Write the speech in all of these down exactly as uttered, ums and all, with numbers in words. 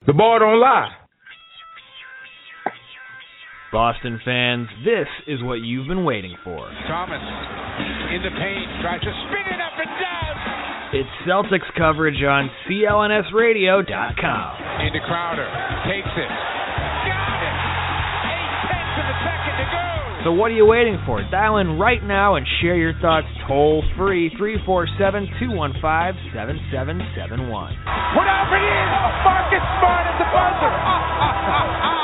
The ball don't lie. Boston fans, this is what you've been waiting for. Thomas in the paint, tries to spin it up and down. It's Celtics coverage on C L N S radio dot com. Into Crowder, takes it. Got it! Eight-tenths of a second to go. So what are you waiting for? Dial in right now and share your thoughts toll-free, three four seven, two one five, seven seven seven one. Put up and in! Marcus Smart at the buzzer! Ah, ah, ah, ah.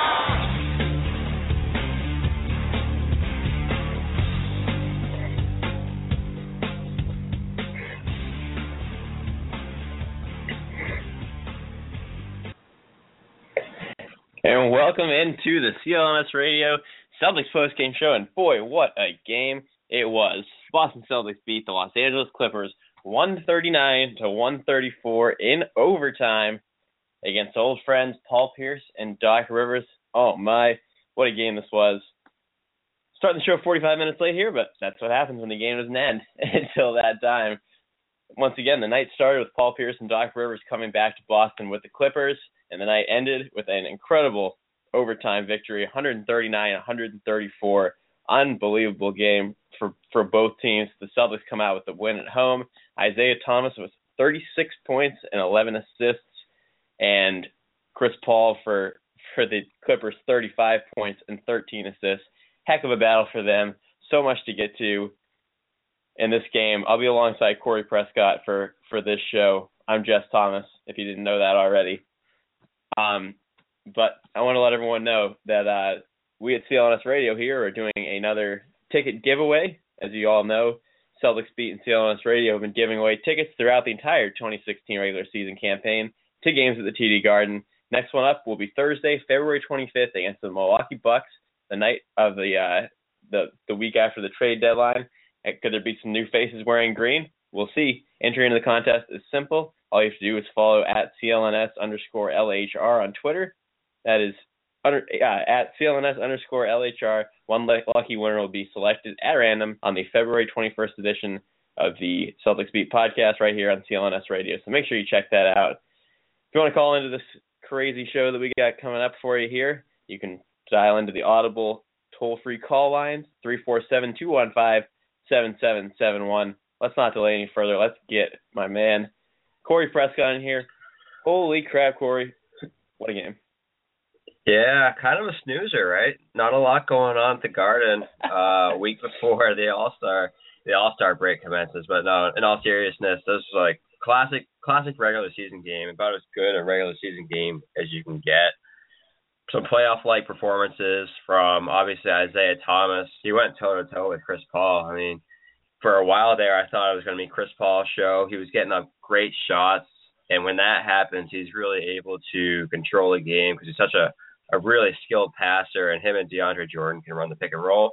And welcome into the C L N S Radio Celtics postgame show. And boy, what a game it was. Boston Celtics beat the Los Angeles Clippers one thirty-nine to one thirty-four in overtime against old friends Paul Pierce and Doc Rivers. Oh my, what a game this was. Starting the show forty-five minutes late here, but that's what happens when the game doesn't end until that time. Once again, the night started with Paul Pierce and Doc Rivers coming back to Boston with the Clippers, and the night ended with an incredible overtime victory, one thirty-nine to one thirty-four. Unbelievable game for, for both teams. The Celtics come out with the win at home. Isaiah Thomas with thirty-six points and eleven assists, and Chris Paul for, for the Clippers, thirty-five points and thirteen assists. Heck of a battle for them. So much to get to in this game. I'll be alongside Corey Prescott for, for this show. I'm Jess Thomas, if you didn't know that already. Um, but I want to let everyone know that uh, we at C L N S Radio here are doing another ticket giveaway. As you all know, Celtics Beat and C L N S Radio have been giving away tickets throughout the entire twenty sixteen regular season campaign to games at the T D Garden. Next one up will be Thursday, February twenty-fifth against the Milwaukee Bucks, the night of the uh, the the week after the trade deadline. Could there be some new faces wearing green? We'll see. Entering into the contest is simple. All you have to do is follow at C L N S underscore L H R on Twitter. That is under, uh, at C L N S underscore L H R. One lucky winner will be selected at random on the February twenty-first edition of the Celtics Beat podcast right here on C L N S Radio. So make sure you check that out. If you want to call into this crazy show that we got coming up for you here, you can dial into the Audible toll-free call lines, three four seven, two one five, seven seven seven one. Let's not delay any further. Let's get my man Corey Prescott in here. Holy crap, Corey. What a game. Yeah, kind of a snoozer, right? Not a lot going on at the Garden uh, a week before the All-Star the All-Star break commences. But no, in all seriousness, this was like classic classic regular season game, about as good a regular season game as you can get. Some playoff-like performances from, obviously, Isaiah Thomas. He went toe-to-toe with Chris Paul. I mean, for a while there, I thought it was going to be Chris Paul's show. He was getting up great shots, and when that happens, he's really able to control a game because he's such a, a really skilled passer, and him and DeAndre Jordan can run the pick and roll.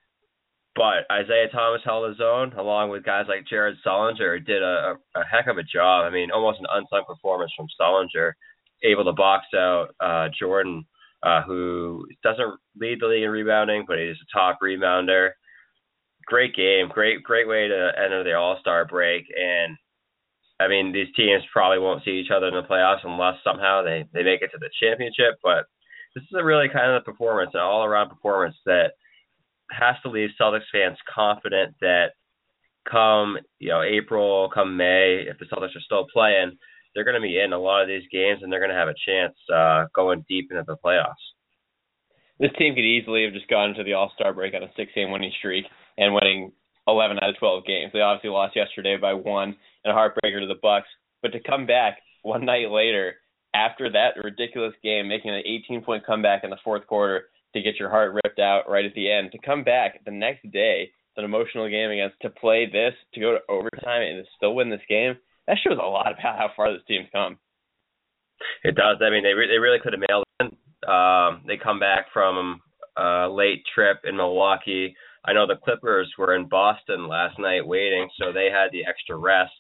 But Isaiah Thomas held his own, along with guys like Jared Sullinger, did a, a, a heck of a job. I mean, almost an unsung performance from Sullinger, able to box out uh, Jordan, uh, who doesn't lead the league in rebounding, but he's a top rebounder. Great game, great great way to enter the All-Star break. And, I mean, these teams probably won't see each other in the playoffs unless somehow they, they make it to the championship. But this is a really kind of performance, an all-around performance that has to leave Celtics fans confident that come, you know, April, come May, if the Celtics are still playing, they're going to be in a lot of these games and they're going to have a chance uh, going deep into the playoffs. This team could easily have just gone into the All-Star break on a six-game winning streak and winning eleven out of twelve games. They obviously lost yesterday by one and a heartbreaker to the Bucks. But to come back one night later after that ridiculous game, making an eighteen-point comeback in the fourth quarter to get your heart ripped out right at the end, to come back the next day, it's an emotional game against, to play this, to go to overtime and to still win this game, that shows a lot about how far this team's come. It does. I mean, they re- they really could have mailed it. Um, they come back from a late trip in Milwaukee. I know the Clippers were in Boston last night waiting, so they had the extra rest.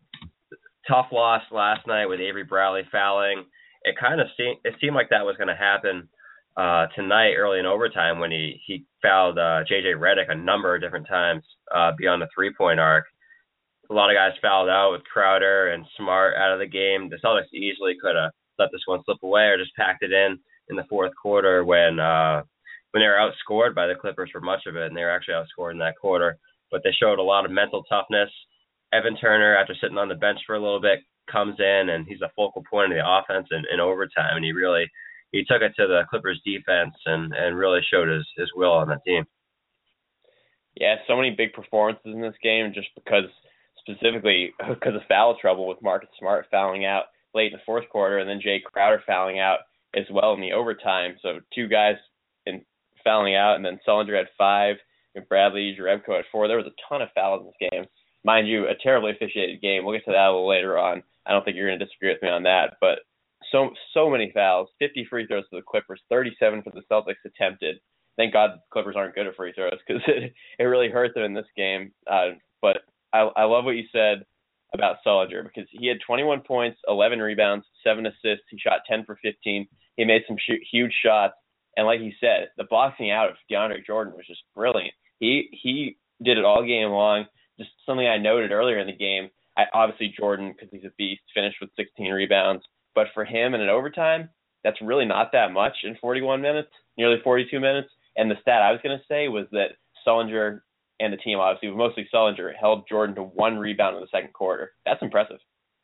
Tough loss last night with Avery Bradley fouling. It kind of seemed it seemed like that was going to happen uh, tonight early in overtime when he he fouled uh, J J Redick a number of different times uh, beyond the three-point arc. A lot of guys fouled out with Crowder and Smart out of the game. The Celtics easily could have let this one slip away or just packed it in in the fourth quarter when uh, when they were outscored by the Clippers for much of it, and they were actually outscored in that quarter. But they showed a lot of mental toughness. Evan Turner, after sitting on the bench for a little bit, comes in, and he's a focal point of the offense in, in overtime, and he really he took it to the Clippers defense and, and really showed his, his will on that team. Yeah, so many big performances in this game just because, specifically because of foul trouble with Marcus Smart fouling out late in the fourth quarter and then Jay Crowder fouling out as well in the overtime. So two guys in fouling out, and then Sullinger had five, and Bradley Jerebko had four. There was a ton of fouls in this game. Mind you, a terribly officiated game. We'll get to that a little later on. I don't think you're going to disagree with me on that, but so so many fouls, fifty free throws for the Clippers, thirty-seven for the Celtics attempted. Thank God the Clippers aren't good at free throws because it, it really hurt them in this game. Uh, but I, I love what you said about Sullinger because he had twenty-one points, eleven rebounds, seven assists. He shot ten for fifteen. He made some sh- huge shots. And like he said, the boxing out of DeAndre Jordan was just brilliant. He he did it all game long. Just something I noted earlier in the game. I, obviously, Jordan, because he's a beast, finished with sixteen rebounds. But for him in an overtime, that's really not that much in forty-one minutes, nearly forty-two minutes. And the stat I was going to say was that Sullinger and the team, obviously, but mostly Sullinger, held Jordan to one rebound in the second quarter. That's impressive.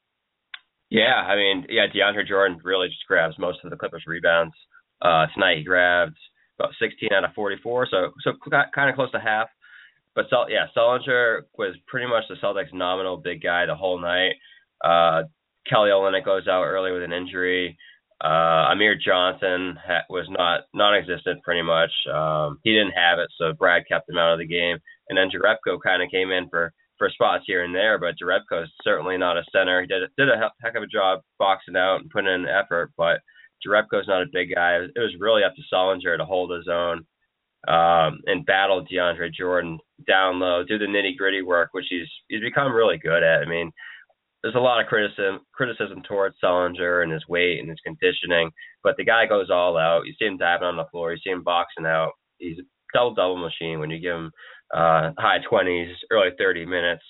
Yeah, I mean, yeah, DeAndre Jordan really just grabs most of the Clippers' rebounds. Uh, tonight he grabbed about sixteen out of forty-four, so so kind of close to half. But, yeah, Sullinger was pretty much the Celtics' nominal big guy the whole night. Uh, Kelly Olynyk goes out early with an injury. Uh, Amir Johnson ha- was not non-existent pretty much. Um, he didn't have it, so Brad kept him out of the game. And then Jerebko kind of came in for, for spots here and there, but Jerebko is certainly not a center. He did, did a heck of a job boxing out and putting in an effort, but Jerebko's not a big guy. It was really up to Sullinger to hold his own um, and battle DeAndre Jordan down low, do the nitty-gritty work, which he's he's become really good at. I mean, there's a lot of criticism criticism towards Sullinger and his weight and his conditioning, but the guy goes all out. You see him diving on the floor. You see him boxing out. He's a double-double machine when you give him uh, high twenties, early thirty minutes.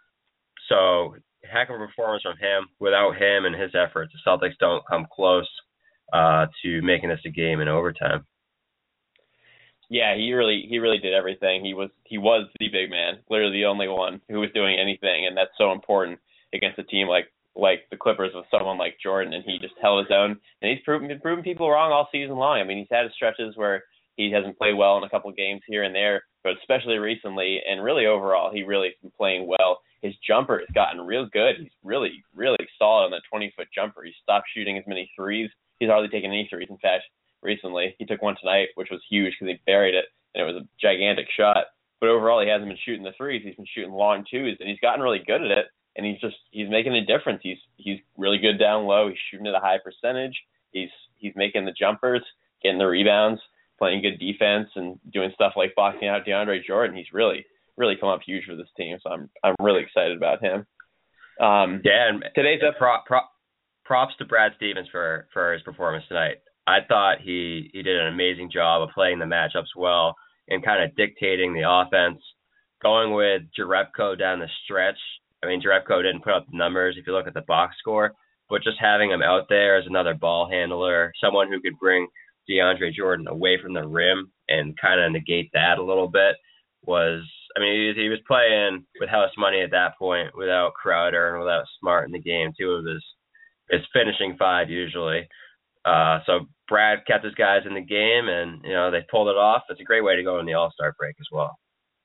So heck of a performance from him. Without him and his efforts, the Celtics don't come close uh, to making this a game in overtime. Yeah, he really he really did everything. He was he was the big man, literally the only one who was doing anything, and that's so important against a team like like the Clippers with someone like Jordan, and he just held his own. And he's proven been proving people wrong all season long. I mean, he's had stretches where he hasn't played well in a couple of games here and there, but especially recently, and really overall, he really has been playing well. His jumper has gotten real good. He's really, really solid on that twenty-foot jumper. He stopped shooting as many threes. He's hardly taken any threes, in fact. Recently, he took one tonight, which was huge because he buried it, and it was a gigantic shot. But overall, he hasn't been shooting the threes. He's been shooting long twos, and he's gotten really good at it. And he's just he's making a difference. He's he's really good down low. He's shooting at a high percentage. He's he's making the jumpers, getting the rebounds, playing good defense, and doing stuff like boxing out DeAndre Jordan. He's really really come up huge for this team. So I'm I'm really excited about him. Um, yeah, and today's and pro, pro, props to Brad Stevens for for his performance tonight. I thought he, he did an amazing job of playing the matchups well and kind of dictating the offense, going with Jerebko down the stretch. I mean, Jerebko didn't put up the numbers if you look at the box score, but just having him out there as another ball handler, someone who could bring DeAndre Jordan away from the rim and kind of negate that a little bit was, I mean, he, he was playing with house money at that point without Crowder and without Smart in the game, two of his, his finishing five usually. Uh, so Brad kept his guys in the game, and you know they pulled it off. It's a great way to go in the All-Star break as well.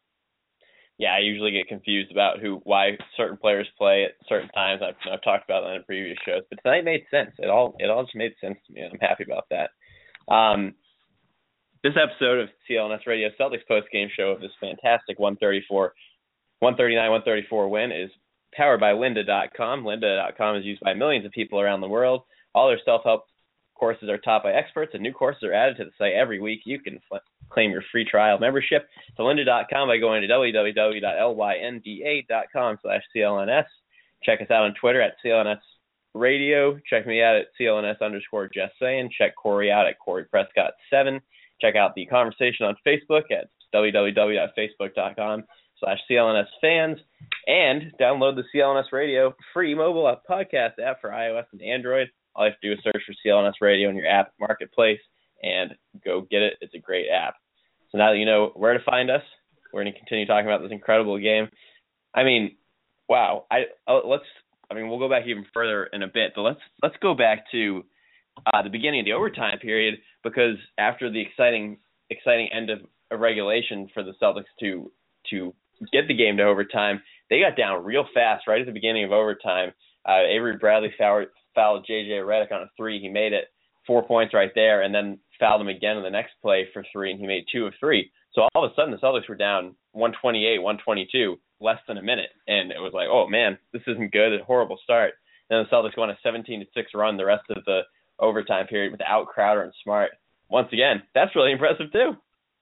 Yeah, I usually get confused about who, why certain players play at certain times. I've, I've talked about that in previous shows, but tonight made sense. It all it all just made sense to me, and I'm happy about that. Um, this episode of C L N S Radio Celtics post-game show of this fantastic one thirty-four, one thirty-nine, one thirty-four win is powered by lynda dot com. lynda dot com is used by millions of people around the world. All their self-help courses are taught by experts, and new courses are added to the site every week. You can fl- claim your free trial membership to lynda dot com by going to w w w dot lynda dot com slash C L N S. Check us out on Twitter at C L N S Radio. Check me out at C L N S underscore just saying. Check Corey out at Corey Prescott seven. Check out the conversation on Facebook at w w w dot facebook dot com slash C L N S fans. And download the C L N S Radio free mobile podcast app for iOS and Android. All you have to do is search for C L N S Radio in your app marketplace and go get it. It's a great app. So now that you know where to find us, we're going to continue talking about this incredible game. I mean, wow. I uh, let's. I mean, we'll go back even further in a bit, but let's let's go back to uh, the beginning of the overtime period, because after the exciting exciting end of, of regulation for the Celtics to to get the game to overtime, they got down real fast right at the beginning of overtime. Uh, Avery Bradley fouled, fouled J J Redick on a three. He made it four points right there, and then fouled him again in the next play for three, and he made two of three. So all of a sudden, the Celtics were down one twenty-eight, one twenty-two, less than a minute, and it was like, oh man, this isn't good. A horrible start. Then the Celtics won a seventeen to six run the rest of the overtime period without Crowder and Smart. Once again, that's really impressive too.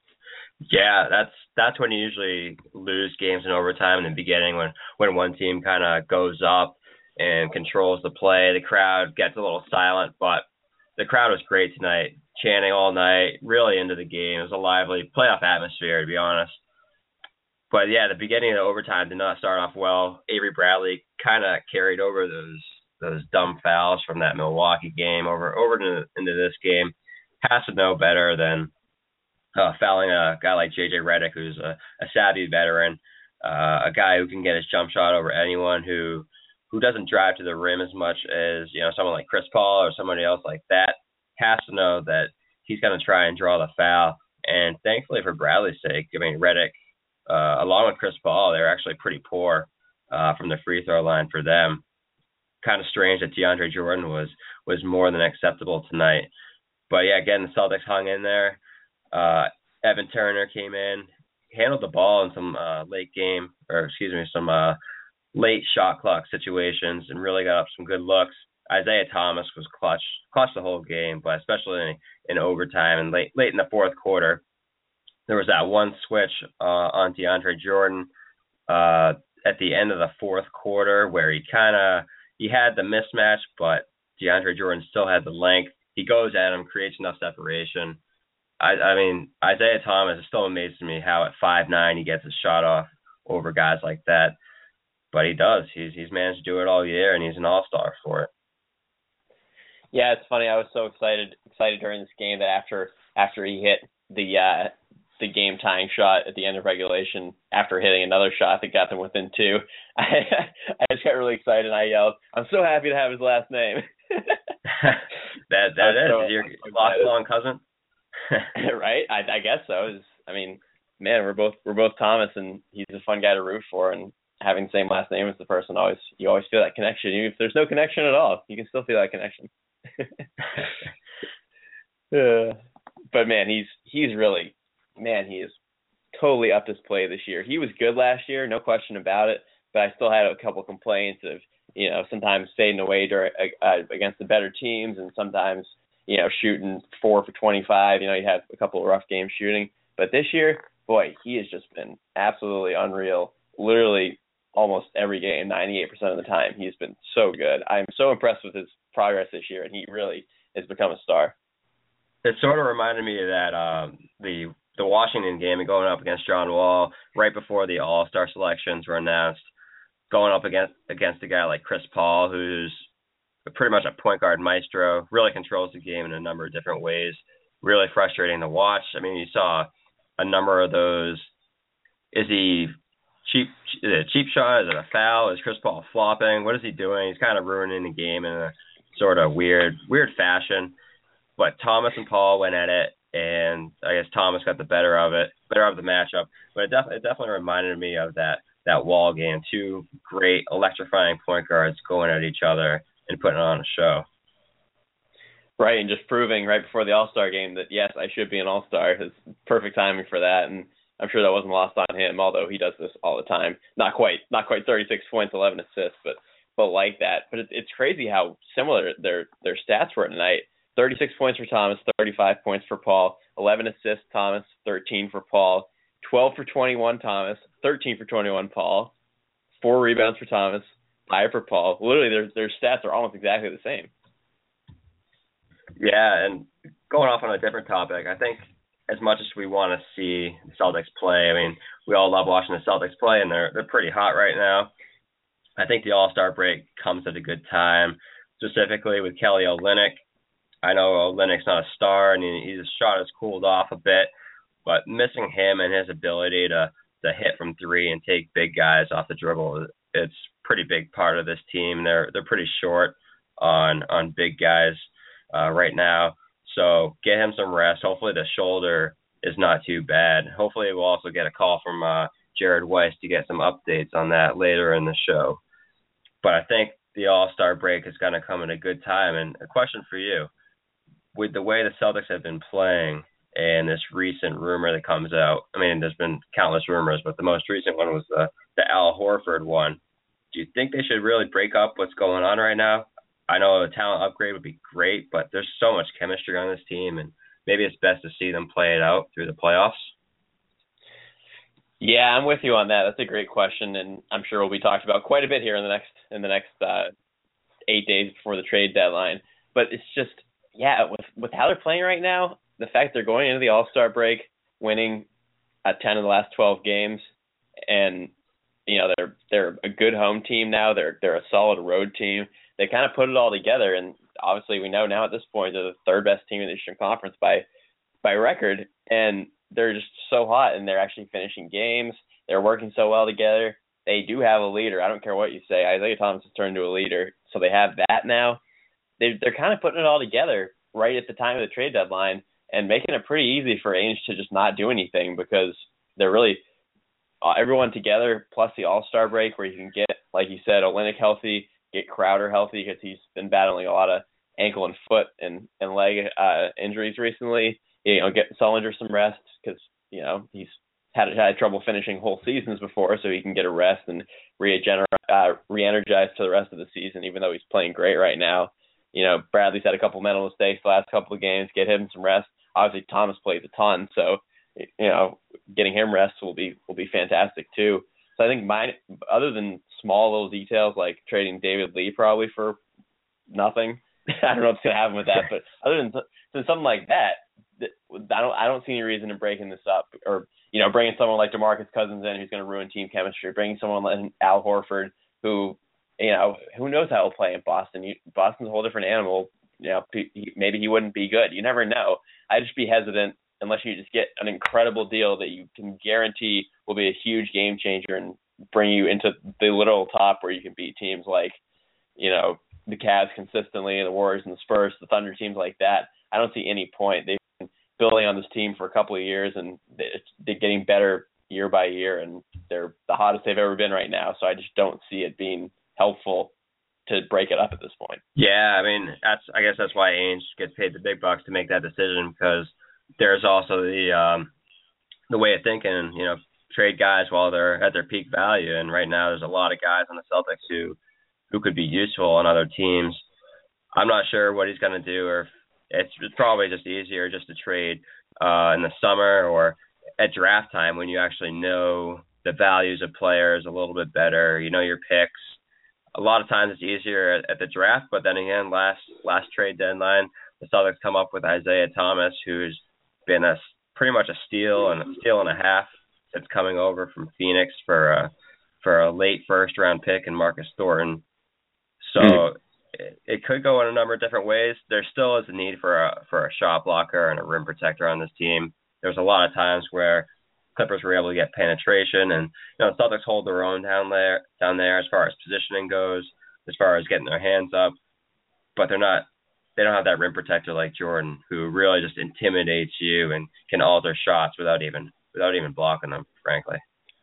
Yeah, that's that's when you usually lose games in overtime in the beginning, when when one team kind of goes up and controls the play. The crowd gets a little silent, but the crowd was great tonight, chanting all night, really into the game. It was a lively playoff atmosphere, to be honest. But yeah, the beginning of the overtime did not start off well. Avery Bradley kind of carried over those those dumb fouls from that Milwaukee game over over into, into this game. Has to know better than uh, fouling a guy like J J Redick, who's a, a savvy veteran, uh, a guy who can get his jump shot over anyone, who who doesn't drive to the rim as much as, you know, someone like Chris Paul or somebody else like that. Has to know that he's going to try and draw the foul. And thankfully for Bradley's sake, I mean, Redick, uh, along with Chris Paul, they're actually pretty poor uh, from the free throw line for them. Kind of strange that DeAndre Jordan was was more than acceptable tonight. But yeah, again, the Celtics hung in there. Uh, Evan Turner came in, handled the ball in some uh, late game, or excuse me, some uh, late shot clock situations, and really got up some good looks. Isaiah Thomas was clutch, clutch the whole game, but especially in, in overtime and late late in the fourth quarter, there was that one switch uh, on DeAndre Jordan uh, at the end of the fourth quarter where he kind of he had the mismatch, but DeAndre Jordan still had the length. He goes at him, creates enough separation. I, I mean, Isaiah Thomas is still amazing to me how at five nine he gets a shot off over guys like that. But he does. He's he's managed to do it all year, and he's an all-star for it. Yeah, it's funny. I was so excited excited during this game that after after he hit the uh, the game tying shot at the end of regulation, after hitting another shot that got them within two, I, I just got really excited and I yelled, "I'm so happy to have his last name." that that is so, your lost long cousin. Right? I, I guess so. It's, I mean, man, we're both we're both Thomas, and he's a fun guy to root for, and having the same last name as the person, always you always feel that connection. Even if there's no connection at all, you can still feel that connection. uh, but man, he's he's really man, he is totally upped his play this year. He was good last year, no question about it. But I still had a couple complaints of, you know, sometimes fading away during, uh, against the better teams, and sometimes, you know, shooting four for twenty-five. You know, he had a couple of rough games shooting. But this year, boy, he has just been absolutely unreal. Literally almost every game, ninety-eight percent of the time, he's been so good. I'm so impressed with his progress this year, and he really has become a star. It sort of reminded me of that um, the the Washington game and going up against John Wall right before the All-Star selections were announced, going up against against a guy like Chris Paul, who's pretty much a point guard maestro, really controls the game in a number of different ways. Really frustrating to watch. I mean, you saw a number of those. Is he cheap? Is it a cheap shot? Is it a foul? Is Chris Paul flopping? What is he doing? He's kind of ruining the game in a sort of weird, weird fashion. But Thomas and Paul went at it, and I guess Thomas got the better of it, better of the matchup. But it, def- it definitely reminded me of that that Wall game. Two great electrifying point guards going at each other and putting on a show. Right, and just proving right before the All-Star game that, yes, I should be an All-Star. It's perfect timing for that, and I'm sure that wasn't lost on him, although he does this all the time. Not quite, not quite thirty-six points, eleven assists, but but like that. But it, it's crazy how similar their their stats were tonight. thirty-six points for Thomas, thirty-five points for Paul, eleven assists Thomas, thirteen for Paul, twelve for twenty-one Thomas, thirteen for twenty-one Paul, four rebounds for Thomas, five for Paul. Literally, their their stats are almost exactly the same. Yeah, and going off on a different topic, I think as much as we want to see the Celtics play, I mean, we all love watching the Celtics play, and they're they're pretty hot right now. I think the All-Star break comes at a good time. specifically with Kelly Olynyk. I know Olynyk's not a star, and he, his shot has cooled off a bit, but missing him and his ability to, to hit from three and take big guys off the dribble, it's a pretty big part of this team. They're they're pretty short on on big guys uh, right now, so get him some rest. Hopefully the shoulder is not too bad. Hopefully we'll also get a call from uh, Jared Weiss to get some updates on that later in the show. But I think the All-Star break is going to come at a good time. And a question for you. With the way the Celtics have been playing and this recent rumor that comes out, I mean, there's been countless rumors, but the most recent one was the, the Al Horford one. Do you think they should really break up what's going on right now? I know a talent upgrade would be great, but there's so much chemistry on this team, and maybe it's best to see them play it out through the playoffs. Yeah, I'm with you on that. That's a great question, and I'm sure will be talked about quite a bit here in the next in the next uh, eight days before the trade deadline. But it's just, yeah, with with how they're playing right now, the fact they're going into the All-Star break, winning uh, ten of the last twelve games, and you know they're they're a good home team now. They're they're a solid road team. They kind of put it all together, and obviously we know now at this point they're the third best team in the Eastern Conference by by record, and they're just so hot, and they're actually finishing games. They're working so well together. They do have a leader. I don't care what you say. Isaiah Thomas has turned into a leader, so they have that now. They, they're kind of putting it all together right at the time of the trade deadline and making it pretty easy for Ainge to just not do anything because they're really uh, everyone together plus the All-Star break where you can get, like you said, Olynyk healthy, get Crowder healthy because he's been battling a lot of ankle and foot and, and leg uh, injuries recently. You know, get Sullinger some rest because, you know, he's had, had trouble finishing whole seasons before, so he can get a rest and re-gener- uh, re-energize to the rest of the season, even though he's playing great right now. You know, Bradley's had a couple mental mistakes the last couple of games. Get him some rest. Obviously, Thomas plays a ton, so, you know, getting him rest will be will be fantastic too. So I think mine, other than small little details like trading David Lee probably for nothing, I don't know what's going to happen with that, but other than, than something like that, I don't I don't see any reason in breaking this up, or you know, bringing someone like DeMarcus Cousins in who's going to ruin team chemistry, bringing someone like Al Horford who, you know, who knows how he'll play in Boston. You, Boston's a whole different animal. You know, he, maybe he wouldn't be good. You never know. I'd just be hesitant unless you just get an incredible deal that you can guarantee will be a huge game changer and bring you into the literal top where you can beat teams like, you know, the Cavs consistently, the Warriors and the Spurs, the Thunder, teams like that. I don't see any point. They've been building on this team for a couple of years, and they're getting better year by year, and they're the hottest they've ever been right now. So I just don't see it being helpful to break it up at this point. Yeah, I mean, that's I guess that's why Ainge gets paid the big bucks to make that decision, because there's also the um, the way of thinking, you know, trade guys while they're at their peak value, and right now there's a lot of guys on the Celtics who who could be useful on other teams. I'm not sure what he's going to do, or if it's probably just easier just to trade uh, in the summer or at draft time when you actually know the values of players a little bit better. You know your picks. A lot of times it's easier at, at the draft, but then again, last last trade deadline, the Celtics come up with Isaiah Thomas, who's been a pretty much a steal and a steal and a half since coming over from Phoenix for a, for a late first round pick and Marcus Thornton. So mm-hmm. it, it could go in a number of different ways. There still is a need for a for a shot blocker and a rim protector on this team. There's a lot of times where Clippers were able to get penetration, and you know the Celtics hold their own down there down there as far as positioning goes, as far as getting their hands up, but they're not they don't have that rim protector like Jordan, who really just intimidates you and can alter shots without even without even blocking them, frankly.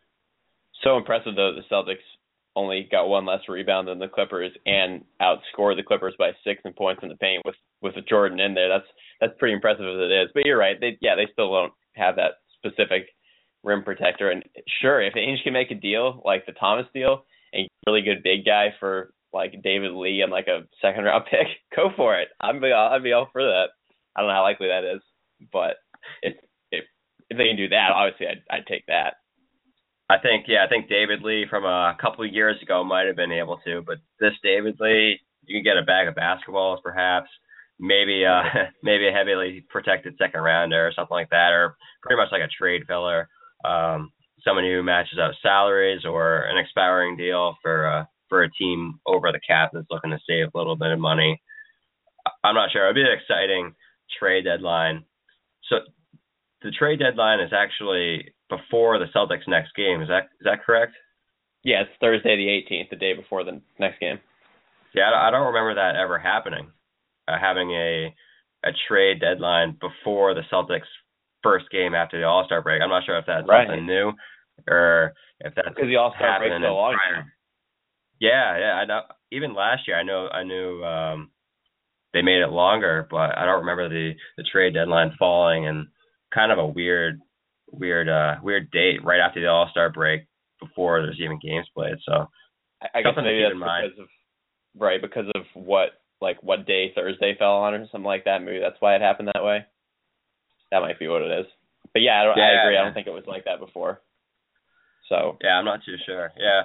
So impressive though, the Celtics only got one less rebound than the Clippers and outscored the Clippers by six in points in the paint with with Jordan in there. That's that's pretty impressive as it is. But you're right, they yeah they still don't have that specific rim protector. And sure, if Ainge can make a deal like the Thomas deal and a really good big guy for like David Lee and like a second round pick, go for it. I'd be I'd be all for that. I don't know how likely that is, but if if if they can do that, obviously I'd I'd take that. I think yeah, I think David Lee from a couple of years ago might have been able to, but this David Lee, you can get a bag of basketballs perhaps. Maybe uh maybe a heavily protected second rounder or something like that, or pretty much like a trade filler. Um, someone who matches out salaries or an expiring deal for uh, for a team over the cap that's looking to save a little bit of money. I'm not sure. It'll be an exciting trade deadline. So the trade deadline is actually before the Celtics' next game. Is that is that correct? Yeah, it's Thursday the eighteenth, the day before the next game. Yeah, I don't remember that ever happening, uh, having a a trade deadline before the Celtics' first game after the All-Star break. I'm not sure if that's right. something new or if that's because the All-Star break's so long. Yeah, yeah. I know. Even last year, I know I knew um, they made it longer, but I don't remember the, the trade deadline falling and kind of a weird, weird, uh, weird date right after the All-Star break before there's even games played. So I, I guess maybe that's because of right because of what like what day Thursday fell on or something like that. Maybe that's why it happened that way. That might be what it is. But yeah, I, don't, yeah, I agree. yeah. I don't think it was like that before. So yeah, I'm not too sure. Yeah.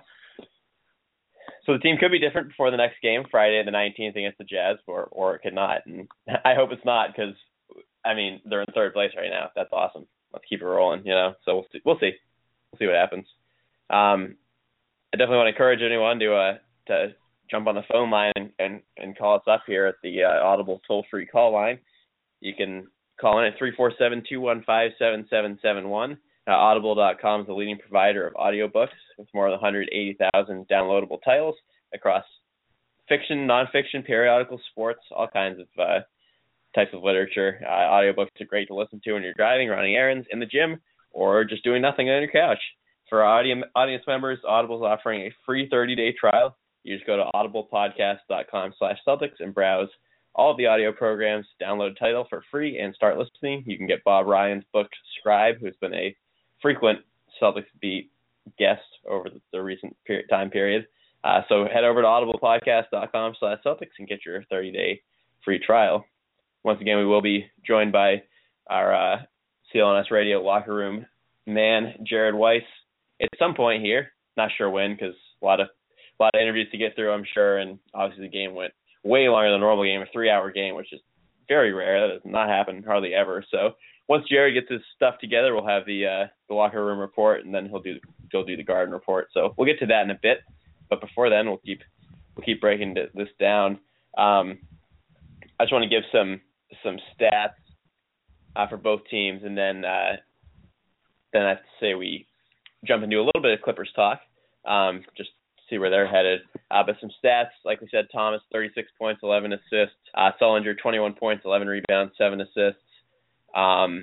So the team could be different before the next game, Friday the nineteenth against the Jazz, or or it could not. And I hope it's not because, I mean, they're in third place right now. That's awesome. Let's keep it rolling, you know. So we'll see. We'll see, we'll see what happens. Um, I definitely want to encourage anyone to uh to jump on the phone line and, and, and call us up here at the uh, Audible toll-free call line. You can call in at three four seven, two one five, seven seven seven one. Uh, Audible dot com is the leading provider of audiobooks with more than one hundred eighty thousand downloadable titles across fiction, nonfiction, periodicals, sports, all kinds of uh, types of literature. Uh, audiobooks are great to listen to when you're driving, running errands, in the gym, or just doing nothing on your couch. For our audience, audience members, Audible is offering a free thirty-day trial. You just go to audiblepodcast dot com slash Celtics and browse all of the audio programs, download a title for free, and start listening. You can get Bob Ryan's book, Scribe, who's been a frequent Celtics beat guest over the, the recent period, time period. Uh, so head over to audiblepodcast dot com slash Celtics and get your thirty-day free trial. Once again, we will be joined by our uh, C L N S Radio locker room man, Jared Weiss, at some point here. Not sure when, because a lot of a lot of interviews to get through, I'm sure, and obviously the game went way longer than a normal game, a three-hour game, which is very rare. That does not happen hardly ever. So once Jared gets his stuff together, we'll have the uh, the locker room report, and then he'll do he'll do the Garden report. So we'll get to that in a bit. But before then, we'll keep we'll keep breaking this down. Um, I just want to give some some stats uh, for both teams, and then uh, then I have to say we jump into a little bit of Clippers talk, um, just see where they're headed. Uh, but some stats, like we said, Thomas, thirty-six points, eleven assists. Uh, Sullinger, twenty-one points, eleven rebounds, seven assists. Um,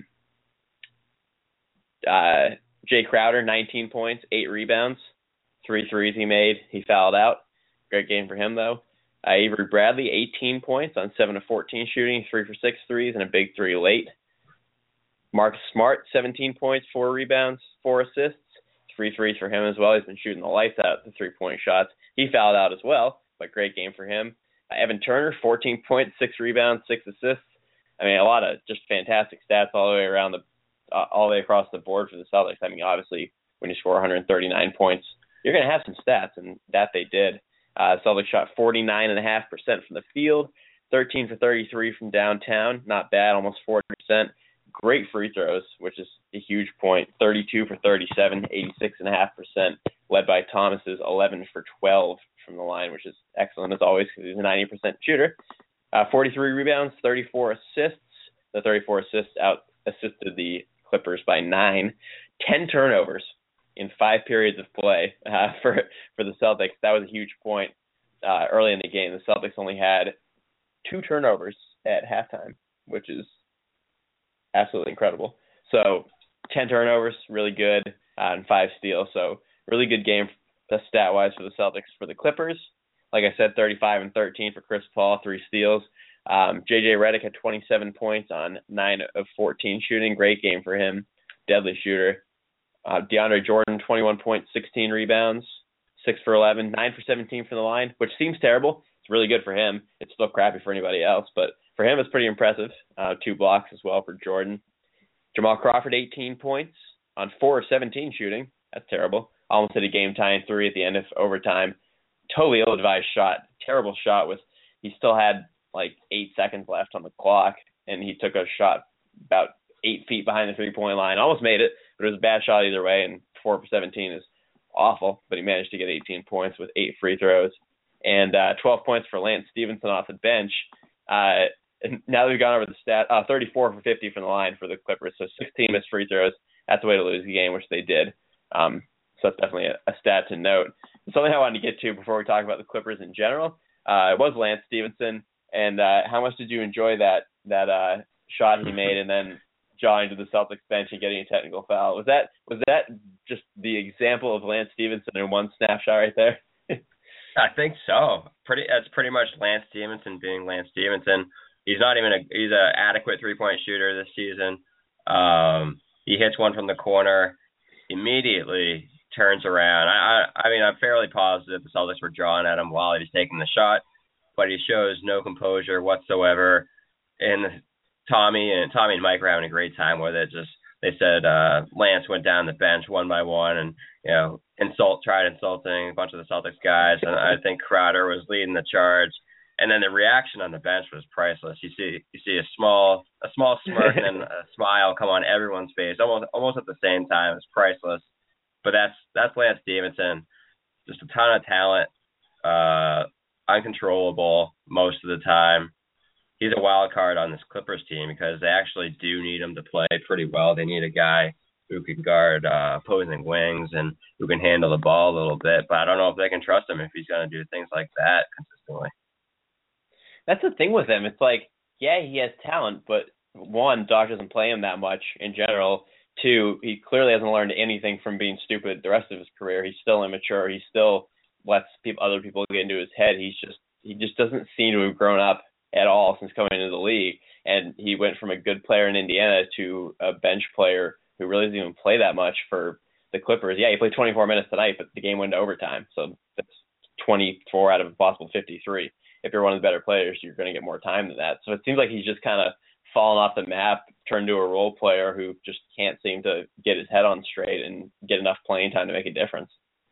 uh, Jay Crowder, nineteen points, eight rebounds, three threes he made. He fouled out. Great game for him, though. Uh, Avery Bradley, eighteen points on seven of fourteen shooting, three for six threes, and a big three late. Marcus Smart, seventeen points, four rebounds, four assists. Three threes for him as well. He's been shooting the lights out at the three-point shots. He fouled out as well, but great game for him. Uh, Evan Turner, fourteen points, six rebounds, six assists. I mean, a lot of just fantastic stats all the way around the, uh, all the way across the board for the Celtics. I mean, obviously, when you score one hundred thirty-nine points, you're going to have some stats, and that they did. Uh, Celtics shot forty-nine point five percent from the field, thirteen for thirty-three from downtown. Not bad, almost forty percent. Great free throws, which is a huge point. thirty-two for thirty-seven, eighty-six point five percent, led by Thomas's eleven for twelve from the line, which is excellent as always because he's a ninety percent shooter. Uh, forty-three rebounds, thirty-four assists. The thirty-four assists out assisted the Clippers by nine. ten turnovers in five periods of play uh, for for the Celtics. That was a huge point uh, early in the game. The Celtics only had two turnovers at halftime, which is absolutely incredible. So ten turnovers, really good, uh, and five steals. So really good game uh, stat-wise for the Celtics. For the Clippers, like I said, thirty-five and thirteen for Chris Paul, three steals. Um, J J Redick had twenty-seven points on nine of fourteen shooting. Great game for him. Deadly shooter. Uh, DeAndre Jordan, twenty-one points, sixteen rebounds, six for eleven, nine for seventeen from the line, which seems terrible. It's really good for him. It's still crappy for anybody else, but for him, it's pretty impressive. Uh, two blocks as well for Jordan. Jamal Crawford, eighteen points on four of seventeen shooting. That's terrible. Almost hit a game-tying three at the end of overtime. Totally ill-advised shot. Terrible shot. With he still had like eight seconds left on the clock, and he took a shot about eight feet behind the three-point line. Almost made it, but it was a bad shot either way, and four for seventeen is awful, but he managed to get eighteen points with eight free throws and uh, twelve points for Lance Stevenson off the bench. Uh, and now that we've gone over the stat, uh, thirty-four for fifty from the line for the Clippers, so sixteen missed free throws. That's the way to lose the game, which they did. Um, so that's definitely a, a stat to note. Something I wanted to get to before we talk about the Clippers in general, uh, it was Lance Stevenson. And uh, how much did you enjoy that that uh, shot he made and then jawing to the Celtics bench and getting a technical foul? Was that was that just the example of Lance Stevenson in one snapshot right there? I think so. Pretty. That's pretty much Lance Stevenson being Lance Stevenson. He's not even a he's an adequate three point shooter this season. Um, he hits one from the corner, immediately turns around. I, I I mean I'm fairly positive the Celtics were drawing at him while he was taking the shot, but he shows no composure whatsoever. And Tommy and Tommy and Mike were having a great time with it. Just they said uh, Lance went down the bench one by one and you know insult tried insulting a bunch of the Celtics guys, and I think Crowder was leading the charge. And then the reaction on the bench was priceless. You see you see a small a small smirk and then a smile come on everyone's face almost almost at the same time. It's priceless. But that's that's Lance Stevenson. Just a ton of talent. Uh, uncontrollable most of the time. He's a wild card on this Clippers team because they actually do need him to play pretty well. They need a guy who can guard uh, opposing wings and who can handle the ball a little bit. But I don't know if they can trust him if he's going to do things like that consistently. That's the thing with him. It's like, yeah, he has talent, but one, Doc doesn't play him that much in general. Two, he clearly hasn't learned anything from being stupid the rest of his career. He's still immature. He still lets people, other people get into his head. He's just he just doesn't seem to have grown up at all since coming into the league. And he went from a good player in Indiana to a bench player who really doesn't even play that much for the Clippers. Yeah, he played twenty-four minutes tonight, but the game went to overtime. So that's twenty-four out of a possible fifty-three. If you're one of the better players, you're going to get more time than that. So it seems like he's just kind of fallen off the map, turned to a role player who just can't seem to get his head on straight and get enough playing time to make a difference.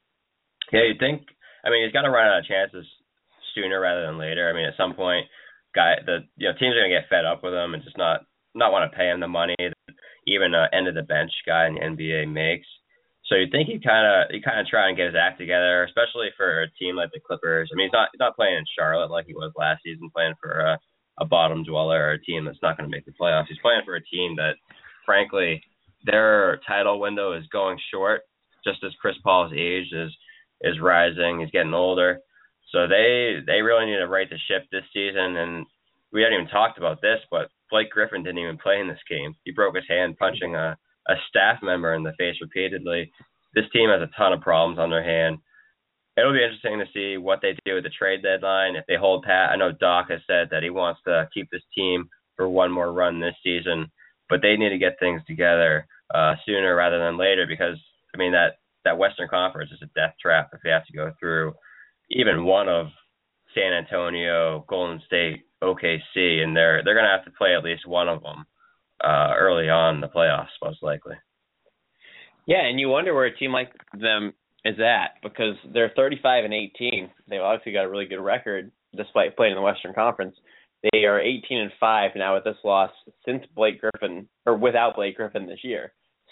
Yeah, you think, I mean, he's got to run out of chances sooner rather than later. I mean, at some point, guy, the you know teams are going to get fed up with him and just not, not want to pay him the money that even an end of the bench guy in the N B A makes. So you think he kind of he kind of try and get his act together, especially for a team like the Clippers. I mean, he's not he's not playing in Charlotte like he was last season, playing for a, a bottom dweller or a team that's not going to make the playoffs. He's playing for a team that, frankly, their title window is going short, just as Chris Paul's age is is rising. He's getting older, so they they really need to right the ship this season. And we hadn't even talked about this, but Blake Griffin didn't even play in this game. He broke his hand punching a. a staff member in the face repeatedly. This team has a ton of problems on their hand. It'll be interesting to see what they do at the trade deadline. If they hold pat, I know Doc has said that he wants to keep this team for one more run this season, but they need to get things together uh, sooner rather than later because, I mean, that, that Western Conference is a death trap if you have to go through even one of San Antonio, Golden State, O K C, and they're they're going to have to play at least one of them. Uh, early on in the playoffs, most likely. Yeah, and you wonder where a team like them is at because they're thirty-five and eighteen. They've obviously got a really good record despite playing in the Western Conference. They are eighteen and five now with this loss since Blake Griffin, or without Blake Griffin this year.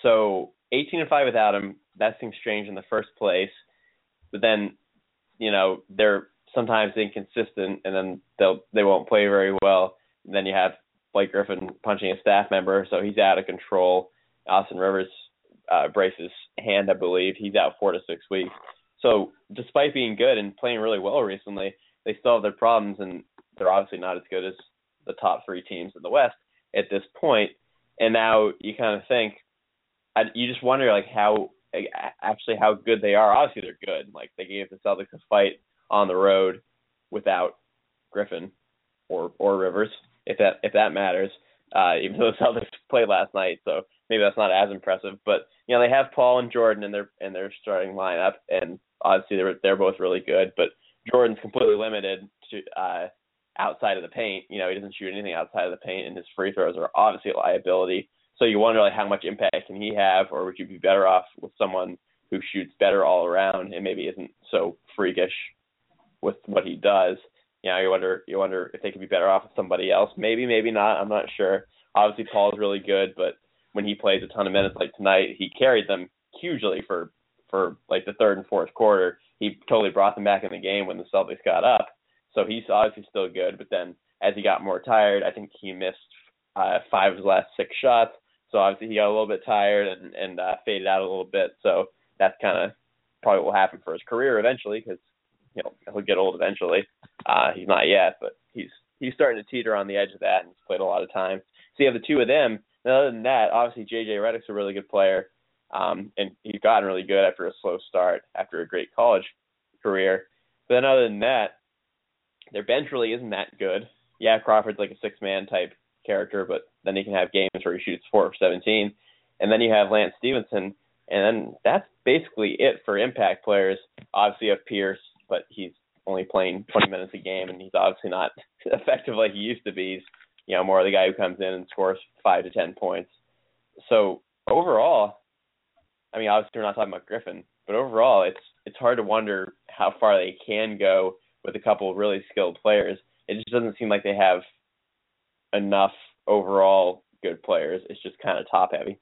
So eighteen and five without him, that seems strange in the first place. But then, you know, they're sometimes inconsistent, and then they'll they won't play very well. And then you have Blake Griffin punching a staff member, so he's out of control. Austin Rivers uh, breaks his hand, I believe. He's out four to six weeks. So despite being good and playing really well recently, they still have their problems, and they're obviously not as good as the top three teams in the West at this point. And now you kind of think, I, you just wonder like how actually how good they are. Obviously they're good. Like they gave the Celtics a fight on the road without Griffin or or Rivers. If that if that matters, uh, even though the Celtics played last night, so maybe that's not as impressive. But you know they have Paul and Jordan in their in their starting lineup, and obviously they're they're both really good. But Jordan's completely limited to uh, outside of the paint. You know he doesn't shoot anything outside of the paint, and his free throws are obviously a liability. So you wonder like how much impact can he have, or would you be better off with someone who shoots better all around and maybe isn't so freakish with what he does? You know, you wonder you wonder if they could be better off with somebody else. Maybe, maybe not. I'm not sure. Obviously, Paul's really good, but when he plays a ton of minutes like tonight, he carried them hugely for for like the third and fourth quarter. He totally brought them back in the game when the Celtics got up. So he's obviously still good. But then as he got more tired, I think he missed uh, five of his last six shots. So obviously he got a little bit tired and, and uh, faded out a little bit. So that's kind of probably what will happen for his career eventually, because you know he'll get old eventually. Uh, he's not yet, but he's he's starting to teeter on the edge of that, and he's played a lot of time. So you have the two of them. And other than that, obviously J J Redick's a really good player, um, and he's gotten really good after a slow start, after a great college career. But then other than that, their bench really isn't that good. Yeah, Crawford's like a six-man type character, but then he can have games where he shoots four for seventeen. And then you have Lance Stevenson, and then that's basically it for impact players. Obviously you have Pierce, but he's only playing twenty minutes a game, and he's obviously not effective like he used to be. He's, you know, more the guy who comes in and scores five to ten points. So overall, I mean, obviously we're not talking about Griffin, but overall it's it's hard to wonder how far they can go with a couple of really skilled players. It just doesn't seem like they have enough overall good players. It's just kind of top heavy.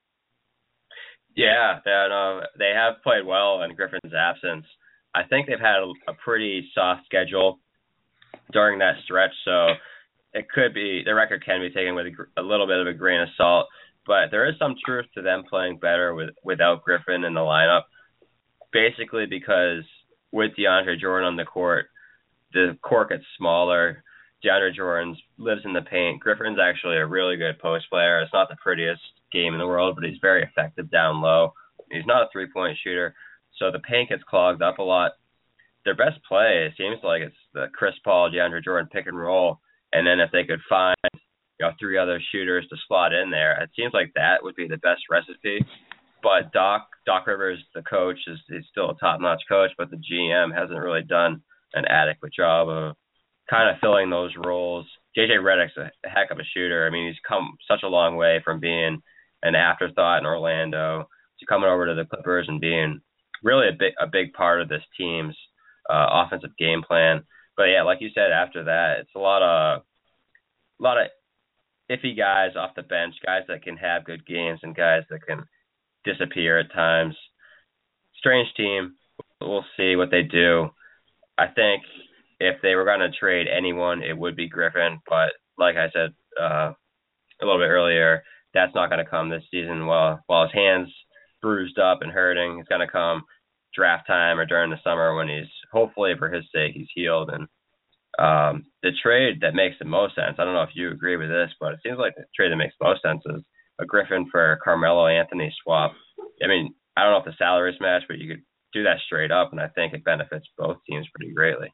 Yeah, they, uh, they have played well in Griffin's absence. I think they've had a, a pretty soft schedule during that stretch, so it could be, the record can be taken with a, a little bit of a grain of salt, but there is some truth to them playing better with without Griffin in the lineup, basically because with DeAndre Jordan on the court, the court gets smaller. DeAndre Jordan lives in the paint. Griffin's actually a really good post player. It's not the prettiest game in the world, but he's very effective down low. He's not a three-point shooter, so the paint gets clogged up a lot. Their best play, it seems like it's the Chris Paul, DeAndre Jordan pick and roll, and then if they could find you know three other shooters to slot in there, it seems like that would be the best recipe. But Doc Doc Rivers, the coach, is he's still a top-notch coach, but the G M hasn't really done an adequate job of kind of filling those roles. J J Redick's a heck of a shooter. I mean, he's come such a long way from being an afterthought in Orlando to coming over to the Clippers and being really a big a big part of this team's uh, offensive game plan. But yeah, like you said, after that, it's a lot of a lot of iffy guys off the bench, guys that can have good games and guys that can disappear at times. Strange team. We'll see what they do. I think if they were going to trade anyone, it would be Griffin. But like I said uh, a little bit earlier, that's not going to come this season. While while his hand's bruised up and hurting, it's going to come draft time or during the summer when he's, hopefully for his sake, he's healed. And um, the trade that makes the most sense, I don't know if you agree with this, but it seems like the trade that makes the most sense is a Griffin for Carmelo Anthony swap. I mean, I don't know if the salaries match, but you could do that straight up, and I think it benefits both teams pretty greatly.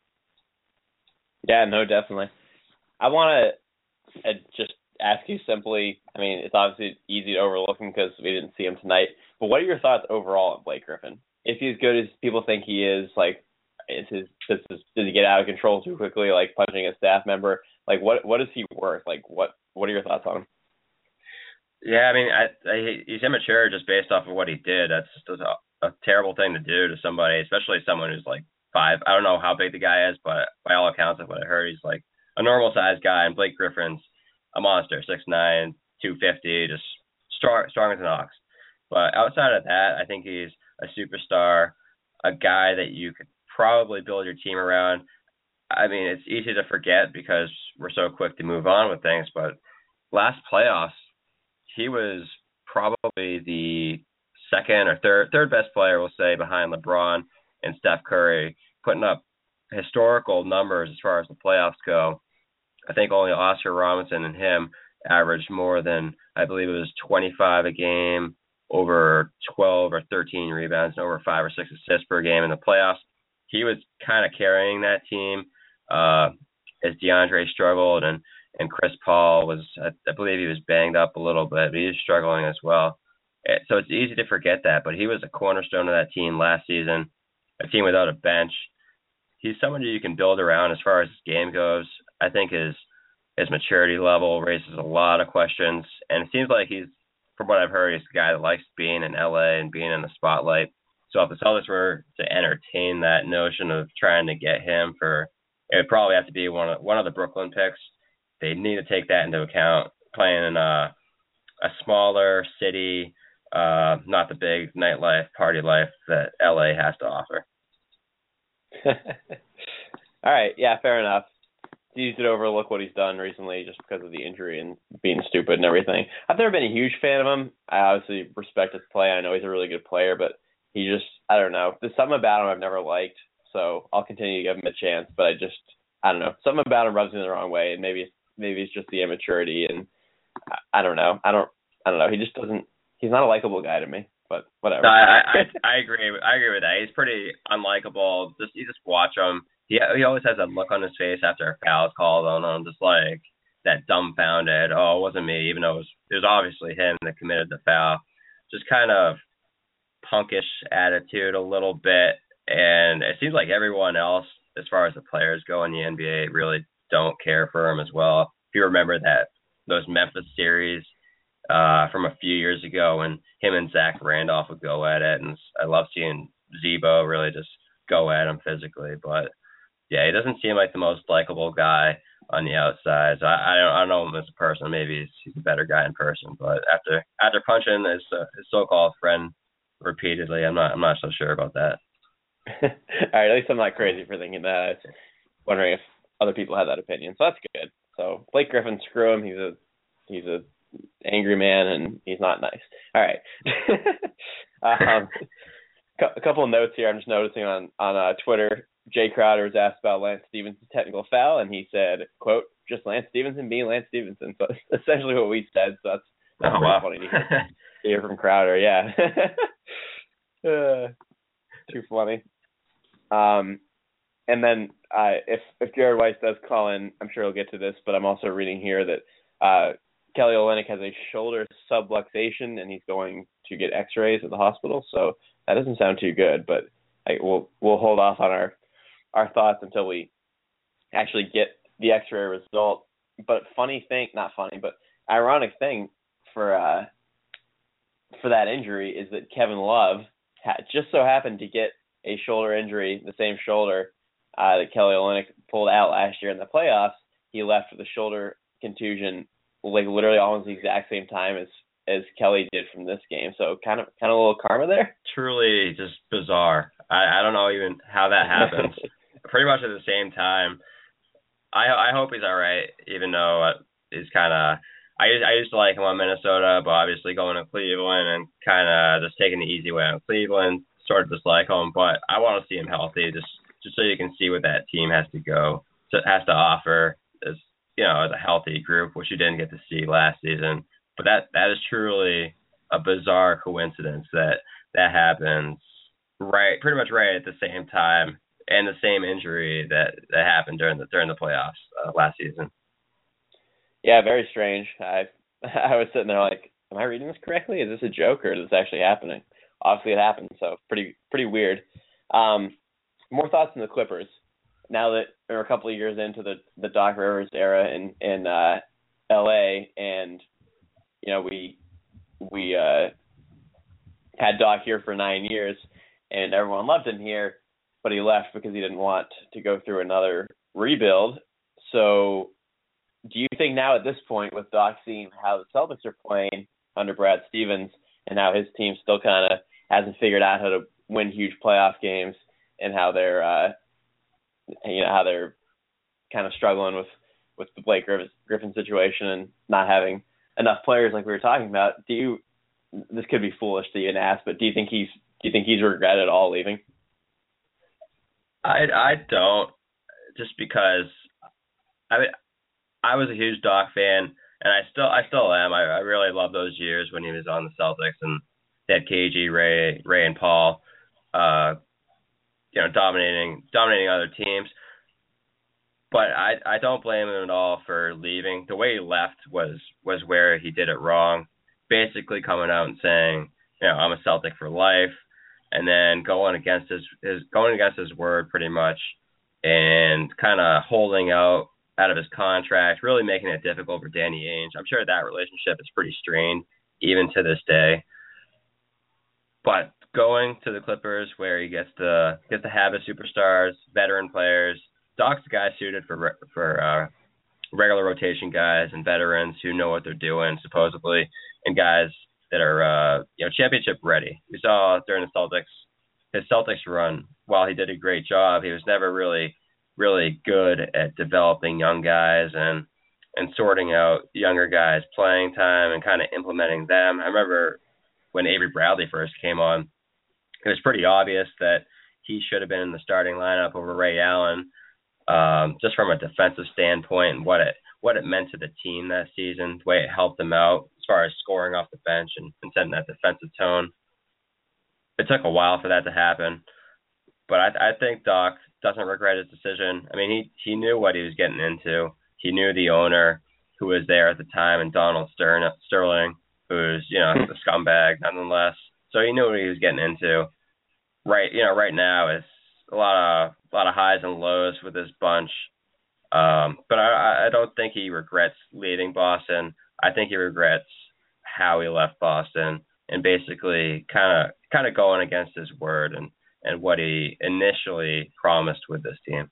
Yeah, no, definitely. I want to uh, just ask you simply, I mean, it's obviously easy to overlook him because we didn't see him tonight, but what are your thoughts overall on Blake Griffin? If he's good as people think he is, like, is his, does, his, does he get out of control too quickly, like punching a staff member? Like, what what is he worth? Like, what, what are your thoughts on him? Yeah, I mean, I, I, he's immature just based off of what he did. That's just a, a terrible thing to do to somebody, especially someone who's like five. I don't know how big the guy is, but by all accounts of what I heard, he's like a normal-sized guy, and Blake Griffin's a monster, six nine, two fifty, just strong, strong as an ox. But outside of that, I think he's a superstar, a guy that you could probably build your team around. I mean, it's easy to forget because we're so quick to move on with things, but last playoffs, he was probably the second or third third best player, we'll say, behind LeBron and Steph Curry, putting up historical numbers as far as the playoffs go. I think only Oscar Robinson and him averaged more than, I believe it was twenty-five a game, over twelve or thirteen rebounds, and over five or six assists per game in the playoffs. He was kind of carrying that team uh, as DeAndre struggled, and And Chris Paul was, I, I believe he was banged up a little bit, but he was struggling as well. So it's easy to forget that, but he was a cornerstone of that team last season, a team without a bench. He's someone you can build around as far as his game goes. I think his his maturity level raises a lot of questions, and it seems like he's, from what I've heard, he's the guy that likes being in L A and being in the spotlight. So if the Celtics were to entertain that notion of trying to get him for, it would probably have to be one of one of the Brooklyn picks. They need to take that into account. Playing in a, a smaller city, uh, not the big nightlife, party life that L A has to offer. All right, yeah, fair enough. It's easy to overlook what he's done recently just because of the injury and being stupid and everything. I've never been a huge fan of him. I obviously respect his play. I know he's a really good player, but he just, I don't know. There's something about him I've never liked, so I'll continue to give him a chance, but I just, I don't know. Something about him rubs me the wrong way, and maybe maybe it's just the immaturity, and I, I don't know. I don't, I don't know. He just doesn't, he's not a likable guy to me, but whatever. No, I, I, I agree. With, I agree with that. He's pretty unlikable. Just you just watch him. He he always has that look on his face after a foul is called on him, just like that dumbfounded. Oh, it wasn't me, even though it was it was obviously him that committed the foul. Just kind of punkish attitude a little bit, and it seems like everyone else, as far as the players go in the N B A, really don't care for him as well. If you remember that those Memphis series uh, from a few years ago, when him and Zach Randolph would go at it, and I love seeing Zebo really just go at him physically, but. Yeah, he doesn't seem like the most likable guy on the outside. So I, I don't, I don't know him as a person. Maybe he's, he's a better guy in person. But after after punching his, uh, his so-called friend repeatedly, I'm not I'm not so sure about that. All right, at least I'm not crazy for thinking that. I was wondering if other people had that opinion. So that's good. So Blake Griffin, screw him. He's a he's a angry man and he's not nice. All right. um, a couple of notes here. I'm just noticing on on uh, Twitter. Jay Crowder was asked about Lance Stephenson's technical foul, and he said, quote, just Lance Stephenson being Lance Stephenson. So that's essentially what we said, so that's, that's oh, pretty wow. funny to hear, to hear from Crowder, yeah. uh, too funny. Um, and then uh, if, if Jared Weiss does call in, I'm sure he'll get to this, but I'm also reading here that uh, Kelly Olynyk has a shoulder subluxation, and he's going to get x-rays at the hospital, so that doesn't sound too good, but I, we'll we'll hold off on our our thoughts until we actually get the x-ray result. But funny thing, not funny, but ironic thing for uh, for that injury is that Kevin Love ha- just so happened to get a shoulder injury, the same shoulder uh, that Kelly Olynyk pulled out last year in the playoffs. He left with a shoulder contusion, like literally almost the exact same time as as Kelly did from this game. So kind of kind of a little karma there. Truly just bizarre. I, I don't know even how that happens. Pretty much at the same time. I I hope he's all right, even though he's kind of – I, I used to like him on Minnesota, but obviously going to Cleveland and kind of just taking the easy way on Cleveland, sort of dislike him. But I want to see him healthy just, just so you can see what that team has to go – has to offer as, you know, as a healthy group, which you didn't get to see last season. But that that is truly a bizarre coincidence that that happens right, pretty much right at the same time, and the same injury that, that happened during the during the playoffs uh, last season. Yeah, very strange. I I was sitting there like, am I reading this correctly? Is this a joke or is this actually happening? Obviously, it happened, so pretty pretty weird. Um, more thoughts on the Clippers now that we're a couple of years into the the Doc Rivers era in in uh, L A, and you know we we uh, had Doc here for nine years, and everyone loved him here. But he left because he didn't want to go through another rebuild. So do you think now at this point, with Doc seeing how the Celtics are playing under Brad Stevens and how his team still kind of hasn't figured out how to win huge playoff games and how they're, uh, you know, how they're kind of struggling with, with the Blake Griffin situation and not having enough players like we were talking about, do you, this could be foolish to even ask, but do you think he's, do you think he's regretted at all leaving? I, I don't, just because I mean, I was a huge Doc fan, and I still I still am. I, I really love those years when he was on the Celtics and they had K G, Ray, Ray, and Paul, uh, you know, dominating dominating other teams. But I I don't blame him at all for leaving. The way he left was was where he did it wrong. Basically, coming out and saying, you know, I'm a Celtic for life. And then going against his, his going against his word pretty much, and kind of holding out out of his contract, really making it difficult for Danny Ainge. I'm sure that relationship is pretty strained even to this day. But going to the Clippers, where he gets to gets to have his superstars, veteran players, Doc's the guy suited for for uh, regular rotation guys and veterans who know what they're doing, supposedly, and guys that are uh, you know championship ready. We saw during the Celtics his Celtics run. While he did a great job, he was never really really good at developing young guys and and sorting out younger guys' playing time and kind of implementing them. I remember when Avery Bradley first came on, it was pretty obvious that he should have been in the starting lineup over Ray Allen, um, just from a defensive standpoint and what it what it meant to the team that season, the way it helped them out as far as scoring off the bench and, and setting that defensive tone. It took a while for that to happen, but I, I think Doc doesn't regret his decision. I mean, he, he knew what he was getting into. He knew the owner who was there at the time, and Donald Stern, Sterling, who's, you know, the scumbag nonetheless. So he knew what he was getting into. Right, you know, right now it's a lot of a lot of highs and lows with this bunch. Um, but I, I don't think he regrets leaving Boston. I think he regrets how he left Boston and basically kind of kind of going against his word and, and what he initially promised with this team.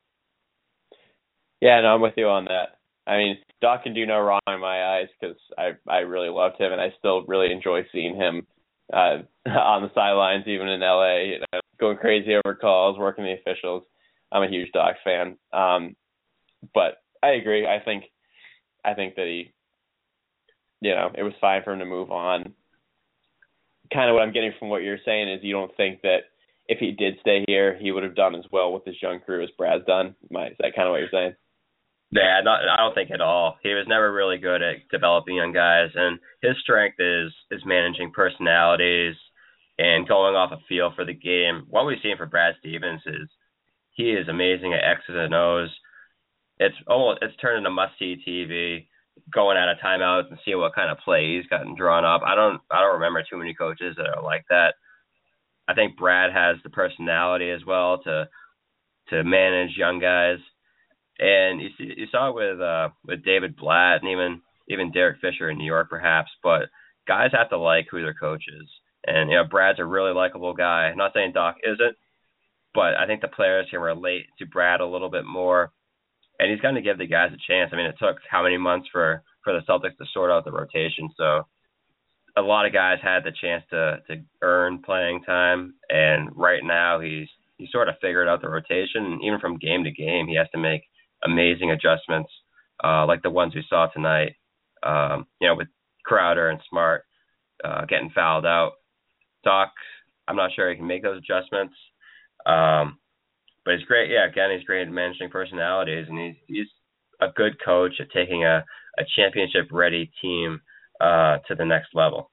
Yeah, no, I'm with you on that. I mean, Doc can do no wrong in my eyes because I, I really loved him, and I still really enjoy seeing him uh, on the sidelines, even in L A, you know, going crazy over calls, working the officials. I'm a huge Doc fan. Um, but I agree. I think I think that he, you know, it was fine for him to move on. Kind of what I'm getting from what you're saying is you don't think that if he did stay here, he would have done as well with this young crew as Brad's done. Is that kind of what you're saying? Yeah, not, I don't think at all. He was never really good at developing young guys, and his strength is is managing personalities and going off a feel for the game. What we've seen for Brad Stevens is he is amazing at X's and O's. It's almost it's turned into must-see T V, going out of timeouts and seeing what kind of play he's gotten drawn up. I don't I don't remember too many coaches that are like that. I think Brad has the personality as well to to manage young guys. And you see, you saw it with uh, with David Blatt and even even Derek Fisher in New York, perhaps. But guys have to like who their coach is, and you know Brad's a really likable guy. I'm not saying Doc isn't, but I think the players can relate to Brad a little bit more, and he's going to give the guys a chance. I mean, it took how many months for, for the Celtics to sort out the rotation, so a lot of guys had the chance to to earn playing time, and right now he's he's sort of figured out the rotation, and even from game to game, he has to make amazing adjustments, uh, like the ones we saw tonight, um, you know, with Crowder and Smart uh, getting fouled out. Doc, I'm not sure he can make those adjustments, um, but he's great. Yeah, again, he's great at managing personalities, and he's he's a good coach at taking a, a championship-ready team uh, to the next level.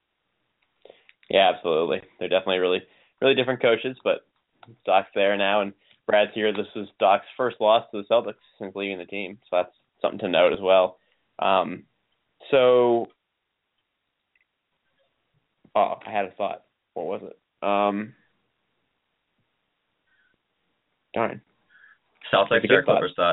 Yeah, absolutely. They're definitely really, really different coaches, but Doc's there now, and Brad's here. This is Doc's first loss to the Celtics since leaving the team, so that's something to note as well. Um, so, oh, I had a thought. What was it? Um, darn. Celtics or Clippers thought?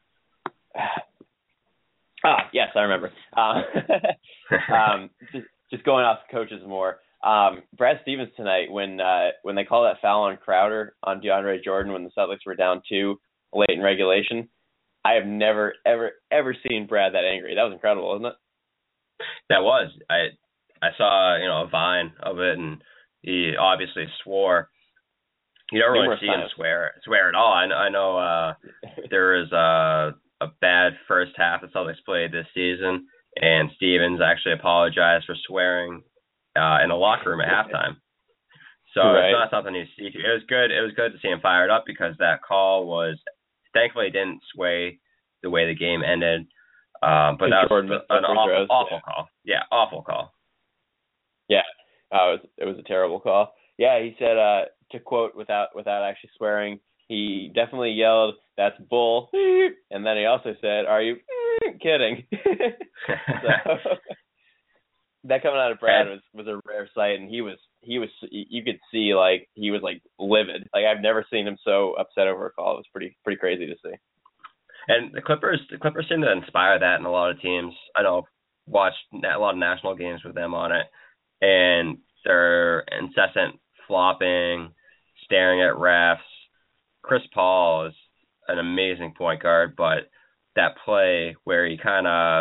Ah, yes, I remember. Uh, um, just, just going off coaches more. Um, Brad Stevens tonight, when uh, when they call that foul on Crowder on DeAndre Jordan when the Celtics were down two late in regulation, I have never, ever, ever seen Brad that angry. That was incredible, wasn't it? That was. I I saw you know a vine of it, and he obviously swore. You don't really see him swear swear at all. I, I know uh, there was a, a bad first half the Celtics played this season, and Stevens actually apologized for swearing Uh, in the locker room at halftime. So right. It's not something you see. It was good. It was good to see him fired up because that call was, thankfully, it didn't sway the way the game ended. Um, but that was an awful, awful yeah. call. Yeah, awful call. Yeah, uh, it was it was a terrible call. Yeah, he said uh, to quote without without actually swearing, he definitely yelled, "That's bull," and then he also said, "Are you kidding?" So, that coming out of Brad was, was a rare sight, and he was he was you could see like he was like livid. Like I've never seen him so upset over a call. It was pretty pretty crazy to see. And the Clippers the Clippers seem to inspire that in a lot of teams. I know I've watched a lot of national games with them on it, and their incessant flopping, staring at refs. Chris Paul is an amazing point guard, but that play where he kind of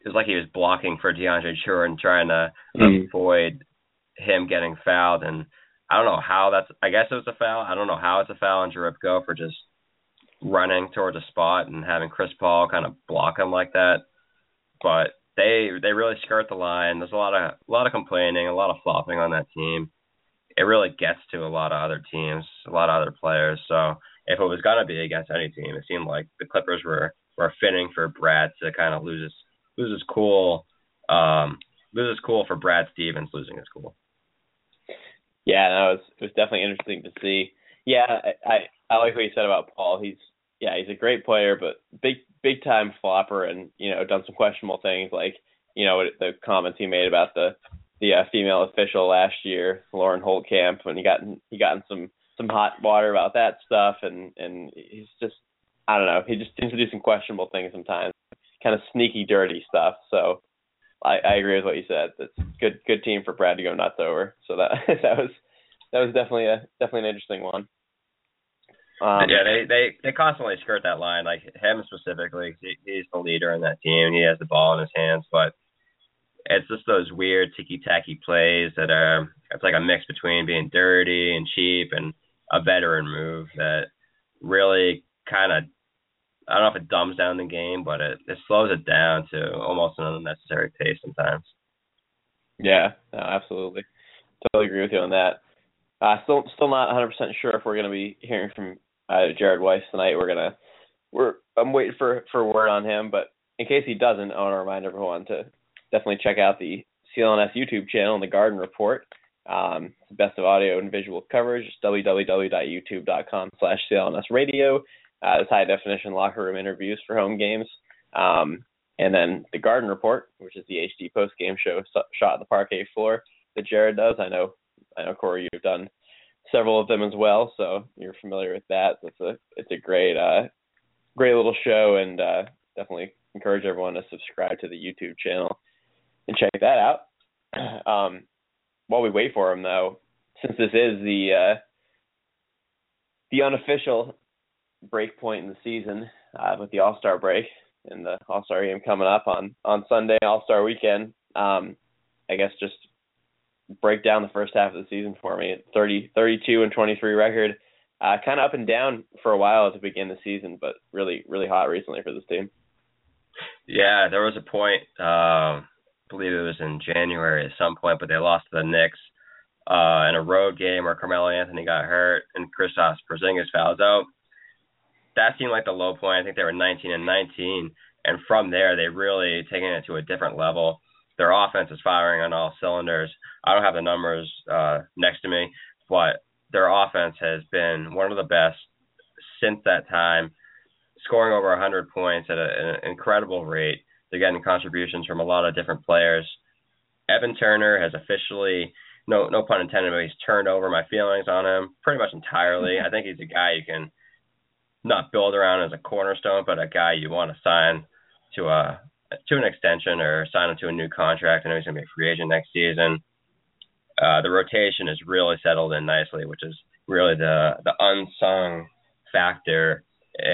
it was like he was blocking for DeAndre Jordan, trying to mm. avoid him getting fouled. And I don't know how that's. I guess it was a foul. I don't know how it's a foul on Jerebko for just running towards a spot and having Chris Paul kind of block him like that. But they they really skirt the line. There's a lot of a lot of complaining, a lot of flopping on that team. It really gets to a lot of other teams, a lot of other players. So if it was gonna be against any team, it seemed like the Clippers were, were fitting for Brad to kind of lose his lose his cool, um, lose his cool for Brad Stevens losing his cool. Yeah, no, it was it was definitely interesting to see. Yeah, I, I I like what you said about Paul. He's yeah, he's a great player, but big big time flopper, and you know done some questionable things like you know the comments he made about the the uh, female official last year, Lauren Holtkamp, when he got in, he got in some some hot water about that stuff, and and he's just I don't know, he just seems to do some questionable things sometimes, kind of sneaky, dirty stuff. So I, I agree with what you said. That's good good team for Brad to go nuts over. So that that was that was definitely a definitely an interesting one. Um, yeah, they, they they constantly skirt that line, like him specifically. He, he's the leader in that team. He has the ball in his hands, but it's just those weird ticky-tacky plays that are, it's like a mix between being dirty and cheap and a veteran move that really kind of, I don't know if it dumbs down the game, but it, it slows it down to almost an unnecessary pace sometimes. Yeah, no, absolutely. Totally agree with you on that. Uh, still, still not one hundred percent sure if we're going to be hearing from uh, Jared Weiss tonight. We're gonna, we're, I'm waiting for, for word on him, but in case he doesn't, I want to remind everyone to definitely check out the C L N S YouTube channel and the Garden Report. Um, it's the best of audio and visual coverage. It's www.youtube.com slash CLNS radio. Uh, it's high definition locker room interviews for home games. Um, and then the Garden Report, which is the H D post game show so, shot on the parquet floor that Jared does. I know, I know Corey, you've done several of them as well, so you're familiar with that. It's a, it's a great, uh, great little show, and uh, definitely encourage everyone to subscribe to the YouTube channel and check that out. Um, while we wait for him, though, since this is the uh, the unofficial break point in the season uh, with the All-Star break and the All-Star game coming up on, on Sunday, All-Star weekend, um, I guess just break down the first half of the season for me. thirty, thirty-two and twenty-three record, uh, kind of up and down for a while to begin the season, but really, really hot recently for this team. Yeah, there was a point, um, I believe it was in January at some point, but they lost to the Knicks uh, in a road game where Carmelo Anthony got hurt and Kristaps Porzingis fouls out. That seemed like the low point. I think they were nineteen and nineteen, and from there they really taken it to a different level. Their offense is firing on all cylinders. I don't have the numbers uh, next to me, but their offense has been one of the best since that time, scoring over one hundred points at, a, at an incredible rate. They're getting contributions from a lot of different players. Evan Turner has officially, no no pun intended, but he's turned over my feelings on him pretty much entirely. I think he's a guy you can not build around as a cornerstone, but a guy you want to sign to a to an extension or sign him to a new contract. I know he's going to be a free agent next season. Uh, the rotation is really settled in nicely, which is really the the unsung factor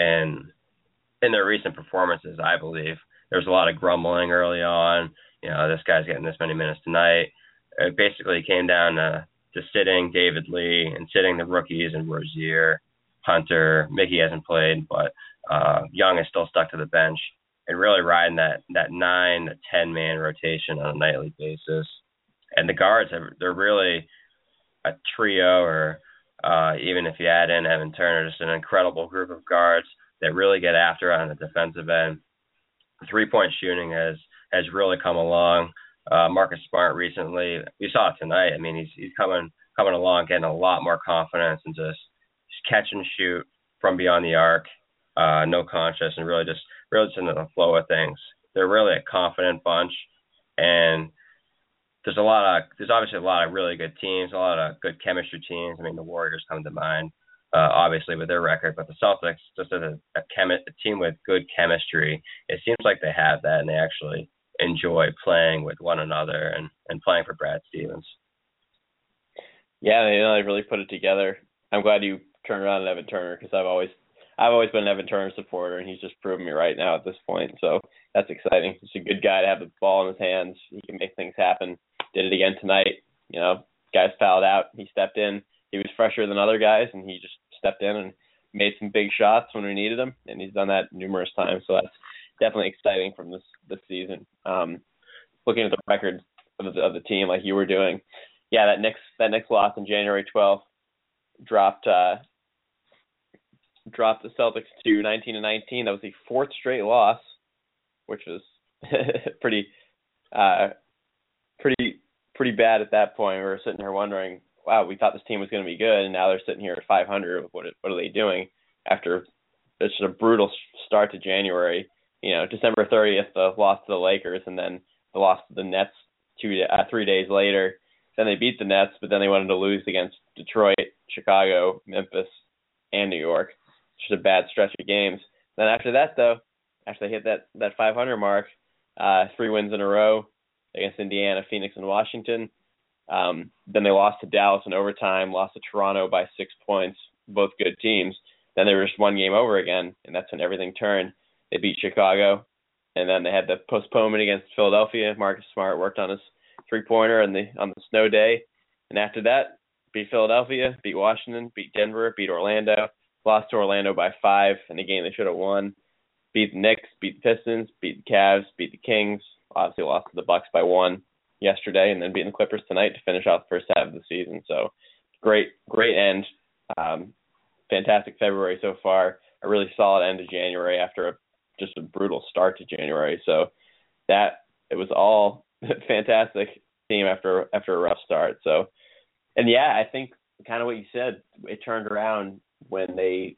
in in their recent performances, I believe. There was a lot of grumbling early on. You know, this guy's getting this many minutes tonight. It basically came down to, to sitting David Lee and sitting the rookies and Rozier, Hunter. Mickey hasn't played, but uh, Young is still stuck to the bench, and really riding that that nine to ten man rotation on a nightly basis. And the guards have they're really a trio, or uh, even if you add in Evan Turner, just an incredible group of guards that really get after on the defensive end. Three-point shooting has has really come along. Uh, Marcus Smart recently, we saw it tonight. I mean, he's he's coming coming along, getting a lot more confidence and just, just catch and shoot from beyond the arc, uh, no conscious, and really just really just into the flow of things. They're really a confident bunch, and there's a lot of there's obviously a lot of really good teams, a lot of good chemistry teams. I mean, the Warriors come to mind, uh, obviously with their record, but the Celtics, just as a, a, chemi- a team with good chemistry, it seems like they have that, and they actually enjoy playing with one another and, and playing for Brad Stevens. Yeah, they, you know, they really put it together. I'm glad you turned around Evan Turner, because I've always I've always been an Evan Turner supporter, and he's just proven me right now at this point. So that's exciting. He's a good guy to have the ball in his hands. He can make things happen. Did it again tonight. You know, guys fouled out. He stepped in. He was fresher than other guys, and he just stepped in and made some big shots when we needed them, and he's done that numerous times. So that's definitely exciting from this this season. Um, looking at the record of the, of the team, like you were doing, yeah, that Knicks that Knicks loss on January twelfth dropped uh, dropped the Celtics to nineteen and nineteen. That was the fourth straight loss, which was pretty uh, pretty pretty bad at that point. We were sitting here wondering, wow, we thought this team was going to be good, and now they're sitting here at five hundred. What what are they doing after such a brutal start to January? You know, December thirtieth, the loss to the Lakers, and then the loss to the Nets two uh, three days later. Then they beat the Nets, but then they wanted to lose against Detroit, Chicago, Memphis, and New York. Just a bad stretch of games. Then after that, though, after they hit that, that five hundred mark, uh, three wins in a row against Indiana, Phoenix, and Washington. Um, then they lost to Dallas in overtime, lost to Toronto by six points, both good teams. Then they were just one game over again, and that's when everything turned. They beat Chicago, and then they had the postponement against Philadelphia. Marcus Smart worked on his three-pointer on the on the snow day. And after that, beat Philadelphia, beat Washington, beat Denver, beat Orlando, lost to Orlando by five in a game they should have won, beat the Knicks, beat the Pistons, beat the Cavs, beat the Kings, obviously lost to the Bucks by one yesterday, and then beating the Clippers tonight to finish out the first half of the season. So great, great end. Um, fantastic February so far. A really solid end of January after a, just a brutal start to January. So that it was all fantastic team after after a rough start. So, and yeah, I think kind of what you said, it turned around when they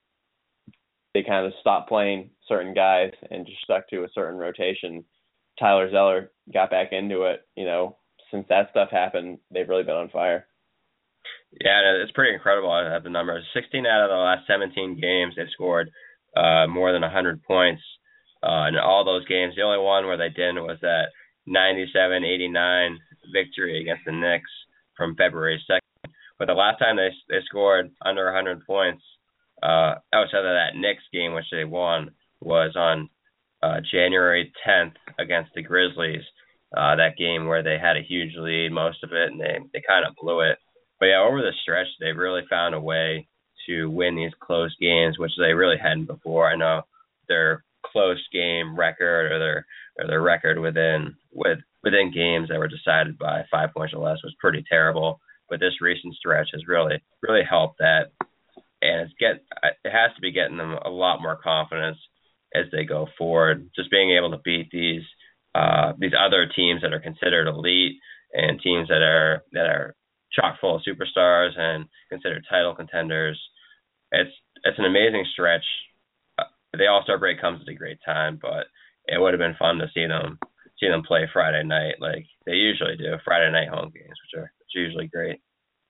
they kind of stopped playing certain guys and just stuck to a certain rotation. Tyler Zeller got back into it. You know, since that stuff happened, they've really been on fire. Yeah, it's pretty incredible. I have the numbers. sixteen out of the last seventeen games, they've scored uh, more than one hundred points. Uh, in all those games, the only one where they didn't was that ninety-seven eighty-nine victory against the Knicks from February second. But the last time they they scored under one hundred points, uh, outside of that Knicks game, which they won, was on uh, January tenth against the Grizzlies. Uh, that game where they had a huge lead, most of it, and they, they kind of blew it. But yeah, over the stretch, they've really found a way to win these close games, which they really hadn't before. I know their close game record or their or their record within with within games that were decided by five points or less was pretty terrible. But this recent stretch has really really helped that, and it's get it has to be getting them a lot more confidence as they go forward. Just being able to beat these uh, these other teams that are considered elite and teams that are that are chock full of superstars and considered title contenders. It's it's an amazing stretch. Uh, the All-Star break comes at a great time, but it would have been fun to see them see them play Friday night like they usually do. Friday night home games, which are, which are usually great.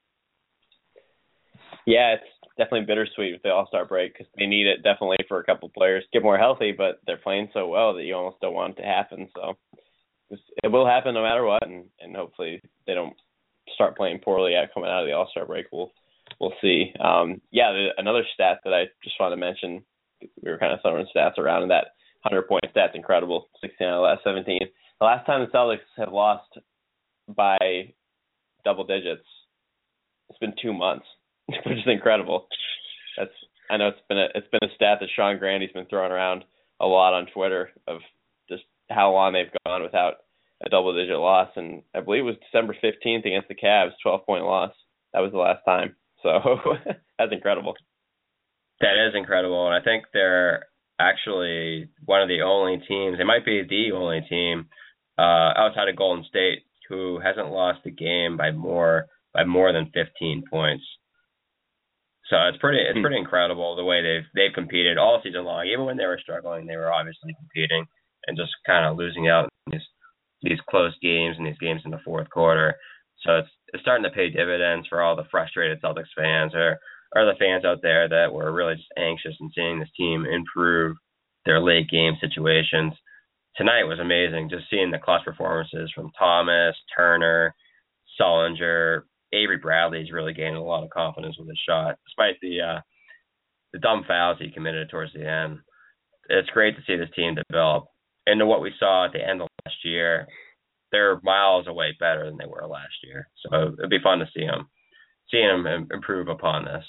Yeah, it's definitely bittersweet with the All-Star break because they need it definitely for a couple players to get more healthy, but they're playing so well that you almost don't want it to happen. So it will happen no matter what, and, and hopefully they don't start playing poorly at coming out of the All-Star break. We'll we'll see. Um, yeah, the, another stat that I just want to mention, we were kind of throwing stats around, and that one hundred point stat's incredible, sixteen out of the last seventeen. The last time the Celtics have lost by double digits, it's been two months, which is incredible. That's I know it's been a it's been a stat that Sean Grandy's been throwing around a lot on Twitter of just how long they've gone without a double-digit loss, and I believe it was December fifteenth against the Cavs, twelve-point loss. That was the last time. So that's incredible. That is incredible, and I think they're actually one of the only teams, they might be the only team uh, outside of Golden State who hasn't lost a game by more by more than fifteen points. So it's pretty it's pretty incredible the way they've they've competed all season long. Even when they were struggling, they were obviously competing and just kind of losing out in these these close games and these games in the fourth quarter. So it's it's starting to pay dividends for all the frustrated Celtics fans or, or the fans out there that were really just anxious in seeing this team improve their late game situations. Tonight was amazing, just seeing the clutch performances from Thomas, Turner, Sullinger. Avery Bradley's really gaining a lot of confidence with his shot, despite the uh, the dumb fouls he committed towards the end. It's great to see this team develop into what we saw at the end of last year. They're miles away better than they were last year. So it'd be fun to see them, see them improve upon this.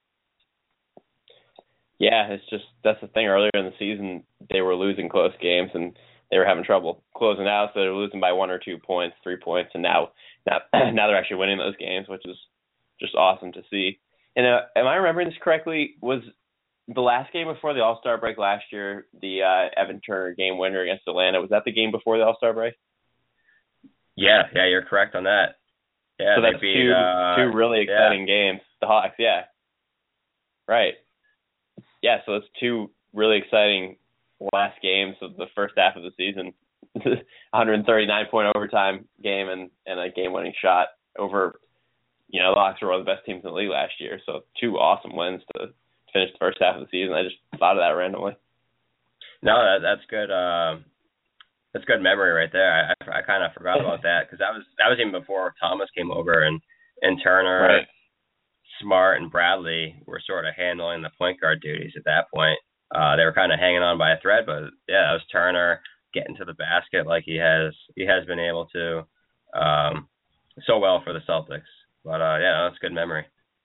Yeah, it's just that's the thing. Earlier in the season, they were losing close games and they were having trouble closing out. So they were losing by one or two points, three points, and now now, now they're actually winning those games, which is just awesome to see. And uh, am I remembering this correctly? Was the last game before the All-Star break last year the uh, Evan Turner game winner against Atlanta? Was that the game before the All-Star break? Yeah, yeah, you're correct on that. Yeah, so that's beat, two uh, two really exciting yeah. games. The Hawks, yeah, right. Yeah, so it's two really exciting last games of the first half of the season. one thirty-nine point overtime game and, and a game-winning shot over, you know, the Hawks were one of the best teams in the league last year. So two awesome wins to finish the first half of the season. I just thought of that randomly. No, that, that's good. Um, that's good memory right there. I, I, I kind of forgot about that because that was that was even before Thomas came over and, and Turner, right. Smart, and Bradley were sort of handling the point guard duties at that point. Uh, they were kind of hanging on by a thread, but yeah, that was Turner getting to the basket like he has he has been able to um, so well for the Celtics. But uh, yeah, that's good memory.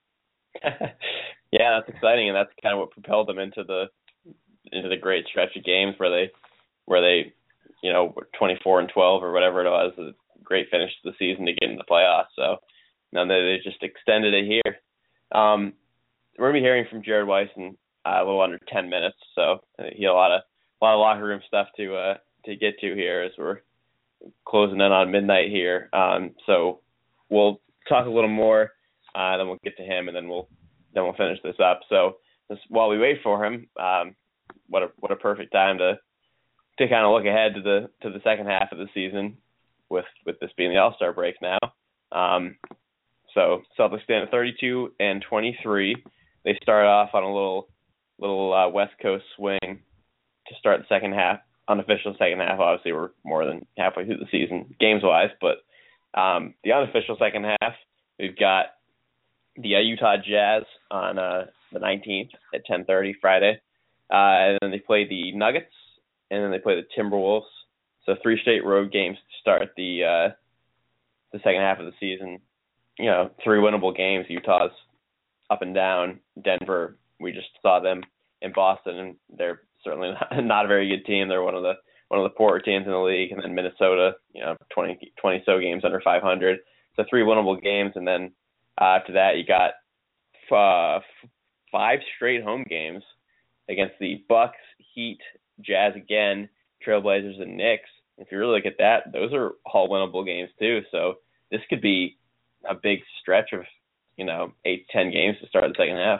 Yeah, that's exciting, and that's kind of what propelled them into the into the great stretch of games where they where they you know twenty-four and twelve or whatever it was, a great finish to the season to get into the playoffs. So now they just extended it here. Um, we're gonna be hearing from Jared Weiss in uh, a little under ten minutes, so he had a lot of a lot of locker room stuff to uh, to get to here as we're closing in on midnight here. Um, so we'll talk a little more, uh, then we'll get to him, and then we'll then we'll finish this up. So this, while we wait for him, um, what a what a perfect time to to kind of look ahead to the to the second half of the season, with with this being the All-Star break now. Um, so Celtics stand at thirty-two and twenty-three. They start off on a little little uh, West Coast swing to start the second half. Unofficial second half, obviously we're more than halfway through the season games wise, but um, the unofficial second half, we've got the uh, Utah Jazz on uh, the nineteenth at ten thirty Friday, uh, and then they play the Nuggets, and then they play the Timberwolves. So three straight road games to start the uh, the second half of the season. You know, three winnable games. Utah's up and down. Denver, we just saw them in Boston, and they're certainly not, not a very good team. They're one of the one of the poorer teams in the league. And then Minnesota, you know, twenty, twenty so games under five hundred. So three winnable games, and then uh, after that, you got uh, f- five straight home games against the Bucks, Heat, Jazz again, Trailblazers, and Knicks. If you really look at that, those are all winnable games too. So this could be a big stretch of, you know, eight, ten games to start the second half.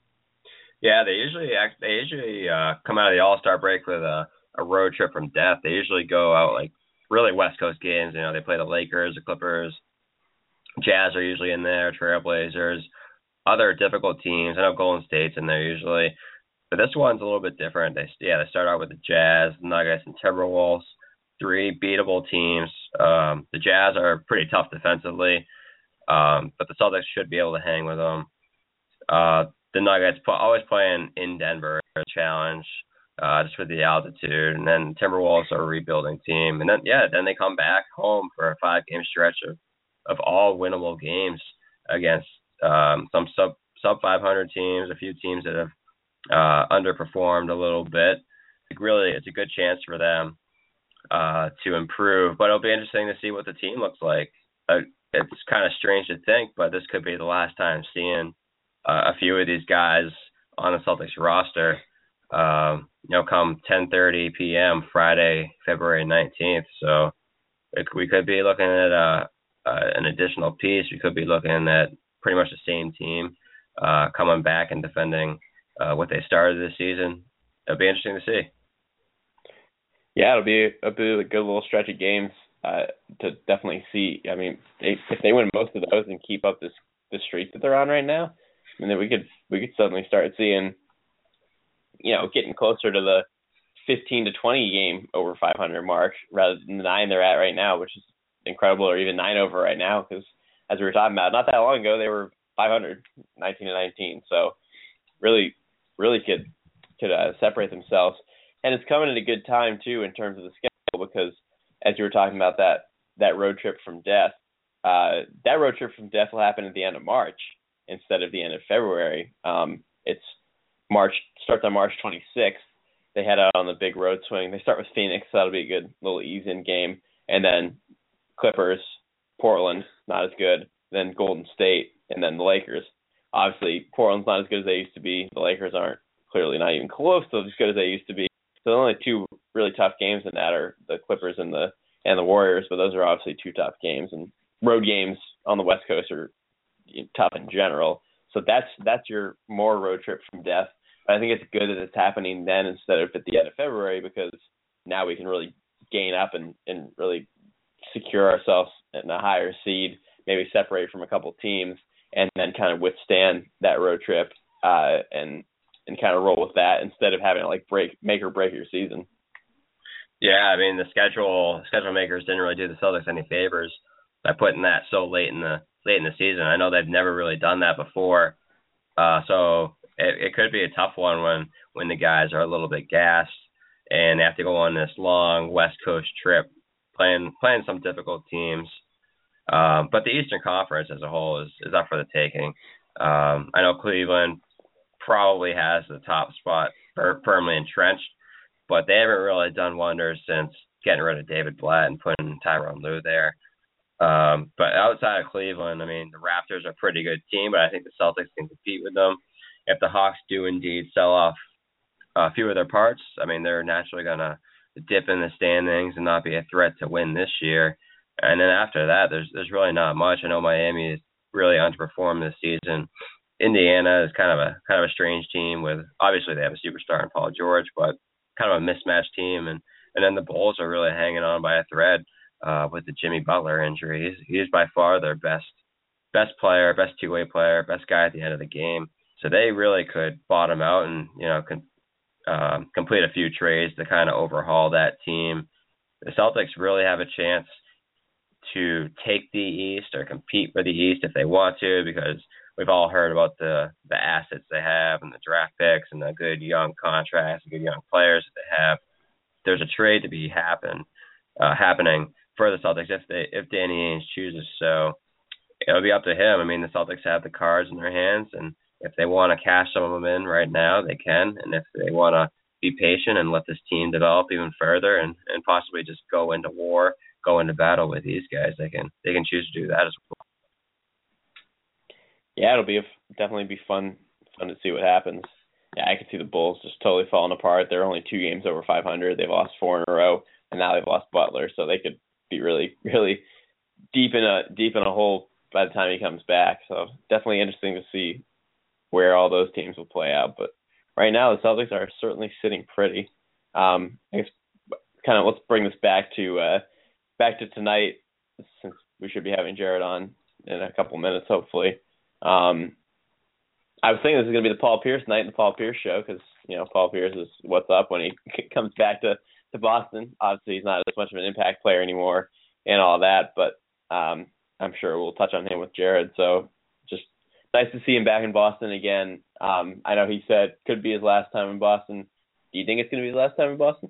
Yeah, they usually act, they usually uh, come out of the All-Star break with a, a road trip from death. They usually go out like really West Coast games. You know, they play the Lakers, the Clippers, Jazz are usually in there, Trailblazers, other difficult teams. I know Golden State's in there usually, but this one's a little bit different. They yeah, they start out with the Jazz, Nuggets, and Timberwolves, three beatable teams. Um, the Jazz are pretty tough defensively, um, but the Celtics should be able to hang with them. Uh, the Nuggets pl- always playing in Denver, a challenge, uh, just with the altitude, and then Timberwolves are a rebuilding team, and then yeah, then they come back home for a five-game stretch of, of all winnable games against um, some sub sub five hundred teams, a few teams that have uh, underperformed a little bit. Really, it's a good chance for them uh, to improve, but it'll be interesting to see what the team looks like. Uh, it's kind of strange to think, but this could be the last time seeing uh, a few of these guys on the Celtics roster. Um, you know, come ten thirty p.m. Friday, February nineteenth. So it, we could be looking at a, uh, an additional piece. We could be looking at pretty much the same team uh, coming back and defending uh, what they started this season. It'll be interesting to see. Yeah, it'll be a, be a good little stretch of games uh, to definitely see. I mean, they, if they win most of those and keep up this this streak that they're on right now, I mean, then we could we could suddenly start seeing, you know, getting closer to the fifteen to twenty game over five hundred mark rather than the nine they're at right now, which is incredible, or even nine over right now, because as we were talking about, not that long ago, they were five hundred, nineteen to nineteen. So really, really could could uh, separate themselves. And it's coming at a good time too in terms of the schedule, because as you were talking about that that road trip from death, uh, that road trip from death will happen at the end of March instead of the end of February. Um, it's March starts on March twenty-sixth. They head out on the big road swing. They start with Phoenix, so that'll be a good little ease-in game, and then Clippers, Portland, not as good, then Golden State, and then the Lakers. Obviously, Portland's not as good as they used to be. The Lakers aren't clearly not even close to as good as they used to be. So the only two really tough games in that are the Clippers and the and the Warriors, but those are obviously two tough games. And road games on the West Coast are tough in general. So that's that's your more road trip from death. But I think it's good that it's happening then instead of at the end of February, because now we can really gain up and, and really secure ourselves in a higher seed, maybe separate from a couple teams, and then kind of withstand that road trip uh, and and kind of roll with that instead of having to like break make or break your season. Yeah, I mean the schedule schedule makers didn't really do the Celtics any favors by putting that so late in the late in the season. I know they've never really done that before, uh, so it, it could be a tough one when when the guys are a little bit gassed and they have to go on this long West Coast trip, playing playing some difficult teams. Um, but the Eastern Conference as a whole is, is up for the taking. Um, I know Cleveland probably has the top spot per- firmly entrenched, but they haven't really done wonders since getting rid of David Blatt and putting Tyronn Lue there. Um, but outside of Cleveland, I mean, the Raptors are a pretty good team, but I think the Celtics can compete with them. If the Hawks do indeed sell off a few of their parts, I mean, they're naturally going to dip in the standings and not be a threat to win this year. And then after that, there's there's really not much. I know Miami has really underperformed this season. Indiana is kind of a kind of a strange team with, obviously they have a superstar in Paul George, but kind of a mismatched team. And, and then the Bulls are really hanging on by a thread uh, with the Jimmy Butler injury. He's, he's by far their best best player, best two-way player, best guy at the end of the game. So they really could bottom out and, you know, con- um, complete a few trades to kind of overhaul that team. The Celtics really have a chance to take the East or compete for the East if they want to, because we've all heard about the, the assets they have and the draft picks and the good young contracts and good young players that they have. There's a trade to be happen uh, happening for the Celtics if they if Danny Ainge chooses so. It'll be up to him. I mean, the Celtics have the cards in their hands, and if they want to cash some of them in right now, they can. And if they want to be patient and let this team develop even further and, and possibly just go into war, go into battle with these guys, they can they can choose to do that as well. Yeah, it'll be a, definitely be fun fun to see what happens. Yeah, I can see the Bulls just totally falling apart. They're only two games over five hundred. They've lost four in a row, and now they've lost Butler, so they could be really, really deep in a deep in a hole by the time he comes back. So definitely interesting to see where all those teams will play out. But right now, the Celtics are certainly sitting pretty. Um, I guess kind of let's bring this back to uh, back to tonight, since we should be having Jared on in a couple minutes, hopefully. Um, I was thinking this is going to be the Paul Pierce night and the Paul Pierce show, because, you know, Paul Pierce is what's up when he comes back to, to Boston. Obviously, he's not as much of an impact player anymore and all that, but um, I'm sure we'll touch on him with Jared. So just nice to see him back in Boston again. Um, I know he said could be his last time in Boston. Do you think it's going to be his last time in Boston?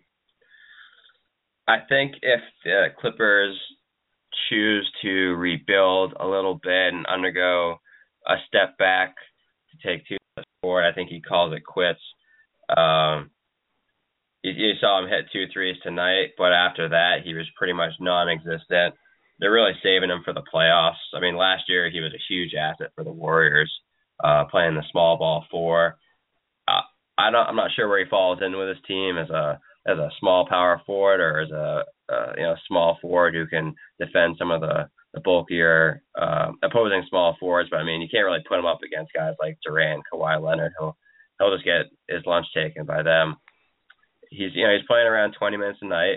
I think if the Clippers choose to rebuild a little bit and undergo a step back to take two steps forward, I think he calls it quits. Um, you, you saw him hit two threes tonight, but after that, he was pretty much non-existent. They're really saving him for the playoffs. I mean, last year he was a huge asset for the Warriors, uh, playing the small ball four. Uh, I don't, I'm not sure where he falls in with his team as a as a small power forward or as a uh, you know small forward who can defend some of the, the bulkier uh, opposing small forwards. But I mean, you can't really put him up against guys like Durant, Kawhi Leonard. He'll he'll just get his lunch taken by them. He's you know he's playing around twenty minutes a night.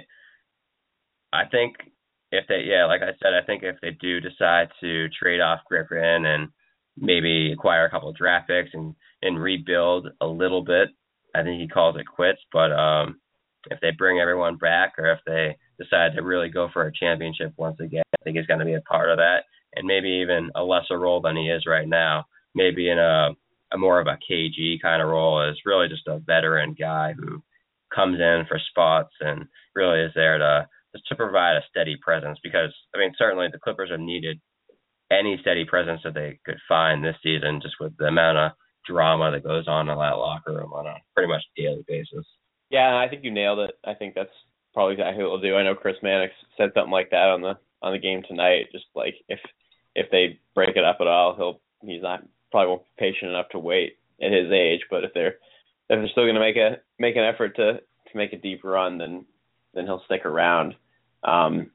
I think. If they, yeah, like I said, I think if they do decide to trade off Griffin and maybe acquire a couple of draft picks and, and rebuild a little bit, I think he calls it quits. But um, if they bring everyone back or if they decide to really go for a championship once again, I think he's going to be a part of that, and maybe even a lesser role than he is right now, maybe in a, a more of a K G kind of role, is really just a veteran guy who comes in for spots and really is there to just to provide a steady presence. Because I mean, certainly the Clippers have needed any steady presence that they could find this season, just with the amount of drama that goes on in that locker room on a pretty much daily basis. Yeah, I think you nailed it. I think that's probably exactly what we'll do. I know Chris Mannix said something like that on the on the game tonight. Just like if if they break it up at all, he'll he's not probably won't be patient enough to wait at his age. But if they're if they're still going to make a make an effort to, to make a deep run, then then he'll stick around. Um,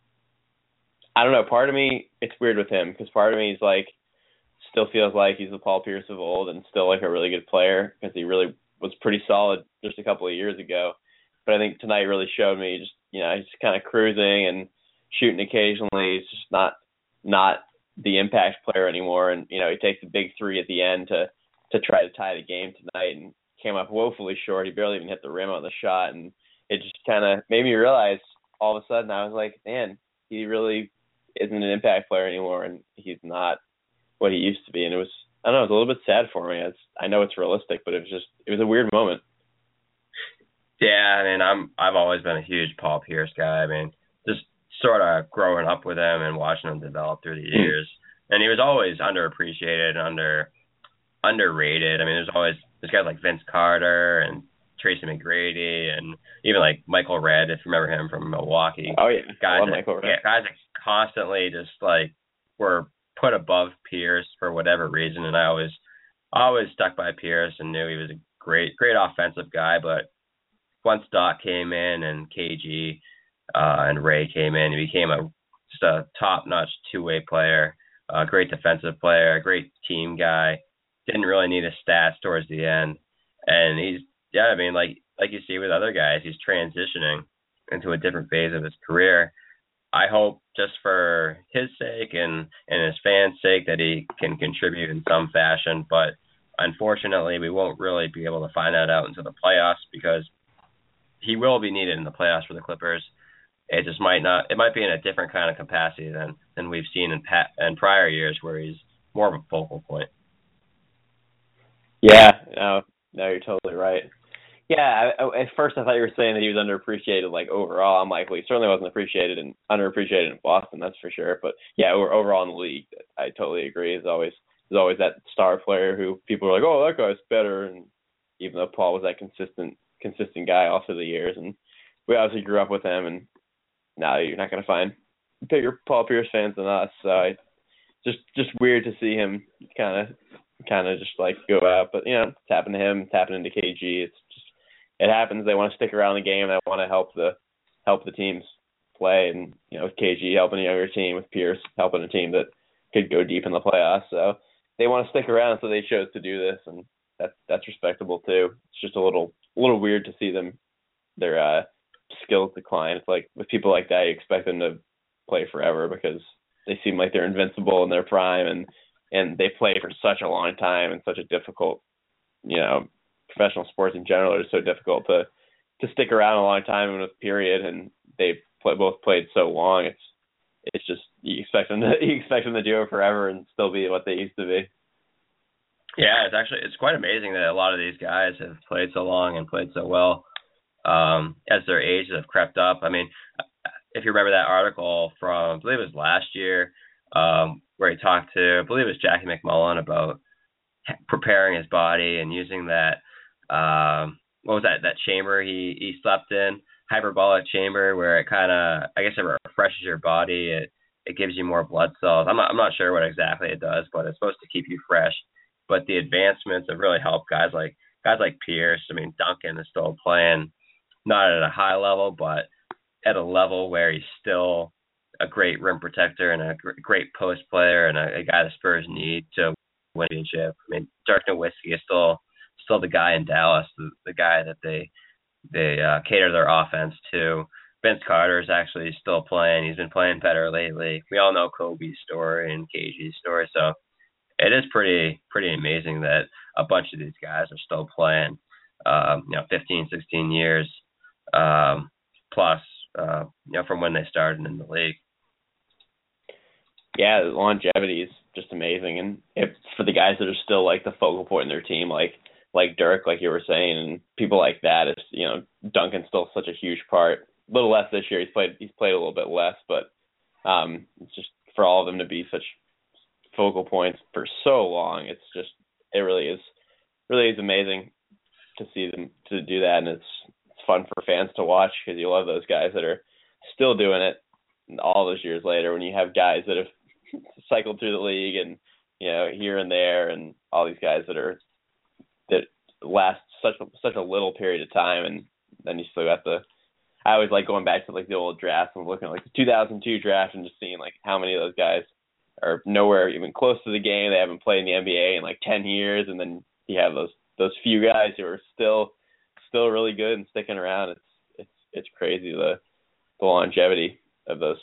I don't know. Part of me, it's weird with him because part of me is like, still feels like he's the Paul Pierce of old and still like a really good player because he really was pretty solid just a couple of years ago. But I think tonight really showed me just, you know, he's just kind of cruising and shooting occasionally. He's just not not the impact player anymore. And, you know, he takes a big three at the end to, to try to tie the game tonight and came up woefully short. He barely even hit the rim on the shot. And it just kind of made me realize all of a sudden I was like, man, he really isn't an impact player anymore, and he's not what he used to be. And it was, I don't know, it was a little bit sad for me. It's, I know it's realistic, but it was just, it was a weird moment. Yeah, I mean, I'm, I've always been a huge Paul Pierce guy. I mean, just sort of growing up with him and watching him develop through the years. And he was always underappreciated and under, underrated. I mean, there's always, there's guys like Vince Carter and Tracy McGrady and even like Michael Redd, if you remember him from Milwaukee. Oh, yeah. Guys I love that, Michael Redd. Yeah, guys that constantly just like were put above Pierce for whatever reason. And I always, always stuck by Pierce and knew he was a great, great offensive guy. But once Doc came in and K G uh, and Ray came in, he became a just a top-notch two-way player, a great defensive player, a great team guy. Didn't really need his stats towards the end. And he's, yeah, I mean, like like you see with other guys, he's transitioning into a different phase of his career. I hope just for his sake and, and his fans' sake that he can contribute in some fashion. But unfortunately, we won't really be able to find that out until the playoffs because he will be needed in the playoffs for the Clippers. It just might not. It might be in a different kind of capacity than, than we've seen in, pa- in prior years where he's more of a focal point. Yeah, no, no, you're totally right. Yeah, I, I, at first I thought you were saying that he was underappreciated, like overall. I'm like, well, he certainly wasn't appreciated and underappreciated in Boston, that's for sure. But yeah, overall in the league, I totally agree. There's always there's always that star player who people are like, oh, that guy's better, and even though Paul was that consistent consistent guy all through the years, and we obviously grew up with him, and now you're not going to find bigger Paul Pierce fans than us. So I, just just weird to see him kind of kind of just like go out, but you know, it's happened to him, it's happened to K G. It's just it happens. They want to stick around the game. They want to help the help the teams play, and you know, with K G helping a younger team, with Pierce helping a team that could go deep in the playoffs. So they want to stick around, so they chose to do this, and that's that's respectable too. It's just a little a little weird to see them their uh, skills decline. It's like with people like that, you expect them to play forever because they seem like they're invincible in their prime, and and they play for such a long time and such a difficult, you know, professional sports in general are so difficult to to stick around a long time in a period, and they play, both played so long. It's it's just you expect them to you expect them to do it forever and still be what they used to be. Yeah, it's actually it's quite amazing that a lot of these guys have played so long and played so well um, as their ages have crept up. I mean, if you remember that article from I believe it was last year, um, where he talked to I believe it was Jackie McMullen about preparing his body and using that um, what was that that chamber he he slept in, hyperbolic chamber, where it kind of I guess it refreshes your body. It it gives you more blood cells. I'm not I'm not sure what exactly it does, but it's supposed to keep you fresh. But the advancements have really helped guys like guys like Pierce. I mean, Duncan is still playing, not at a high level, but at a level where he's still a great rim protector and a great post player and a, a guy the Spurs need to win a championship. I mean, Dirk Nowitzki is still still the guy in Dallas, the, the guy that they they uh, cater their offense to. Vince Carter is actually still playing. He's been playing better lately. We all know Kobe's story and K G's story, so it is pretty pretty amazing that a bunch of these guys are still playing, um, you know, fifteen, sixteen years um, plus, uh, you know, from when they started in the league. Yeah, the longevity is just amazing. And if for the guys that are still like the focal point in their team, like like Dirk, like you were saying, and people like that, it's, you know, Duncan's still such a huge part. A little less this year. He's played he's played a little bit less, but um, it's just for all of them to be such focal points for so long. It's just it really is really is amazing to see them to do that, and it's it's fun for fans to watch because you love those guys that are still doing it all those years later. When you have guys that have cycled through the league and, you know, here and there, and all these guys that are that last such a, such a little period of time, and then you still got the. I always like going back to like the old drafts and looking at like the two thousand two draft and just seeing like how many of those guys are nowhere even close to the game. They haven't played in the N B A in like ten years, and then you have those those few guys who are still still really good and sticking around. It's it's it's crazy the the longevity of those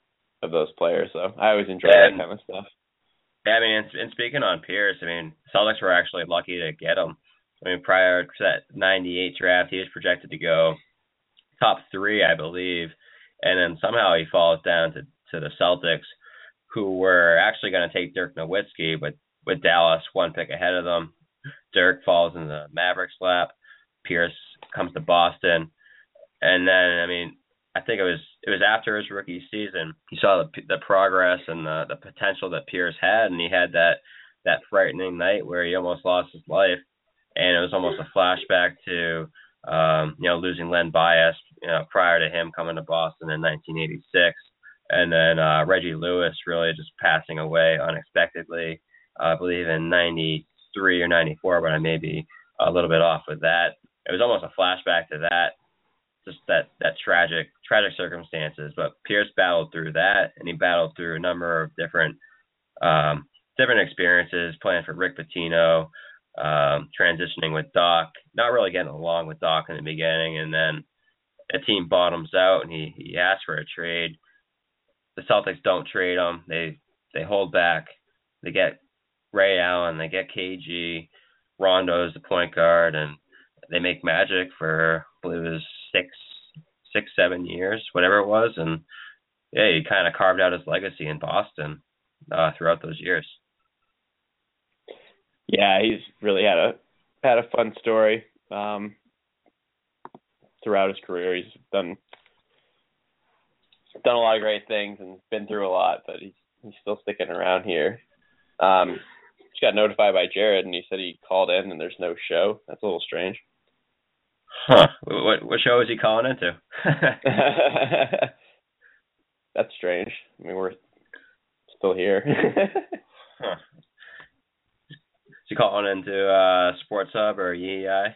of those players. So I always enjoy yeah, that kind of stuff. Yeah, I mean, and, and speaking on Pierce, I mean, Celtics were actually lucky to get him. I mean, prior to that ninety-eight draft, he was projected to go top three, I believe, and then somehow he falls down to, to the Celtics, who were actually going to take Dirk Nowitzki, but with Dallas one pick ahead of them, Dirk falls in the Mavericks' lap. Pierce comes to Boston, and then I mean, I think it was it was after his rookie season. He saw the the progress and the the potential that Pierce had, and he had that that frightening night where he almost lost his life, and it was almost a flashback to um, you know losing Len Bias, you know, prior to him coming to Boston in nineteen eighty-six, and then uh, Reggie Lewis really just passing away unexpectedly. Uh, I believe in ninety-three or ninety-four, but I may be a little bit off with that. It was almost a flashback to that. Just that, that tragic tragic circumstances, but Pierce battled through that, and he battled through a number of different um, different experiences, playing for Rick Pitino, um, transitioning with Doc, not really getting along with Doc in the beginning, and then a team bottoms out, and he, he asks for a trade. The Celtics don't trade him. They they hold back. They get Ray Allen. They get K G. Rondo is the point guard, and they make magic for, I believe it was six, six, seven years, whatever it was. And yeah, he kind of carved out his legacy in Boston uh, throughout those years. Yeah, he's really had a had a fun story um, throughout his career. He's done done a lot of great things and been through a lot, but he's he's still sticking around here. Um, just got notified by Jared, and he said he called in and there's no show. That's a little strange. Huh. What what show is he calling into? That's strange. I mean, we're still here. Huh. Is he calling into uh, Sports Hub or E E I?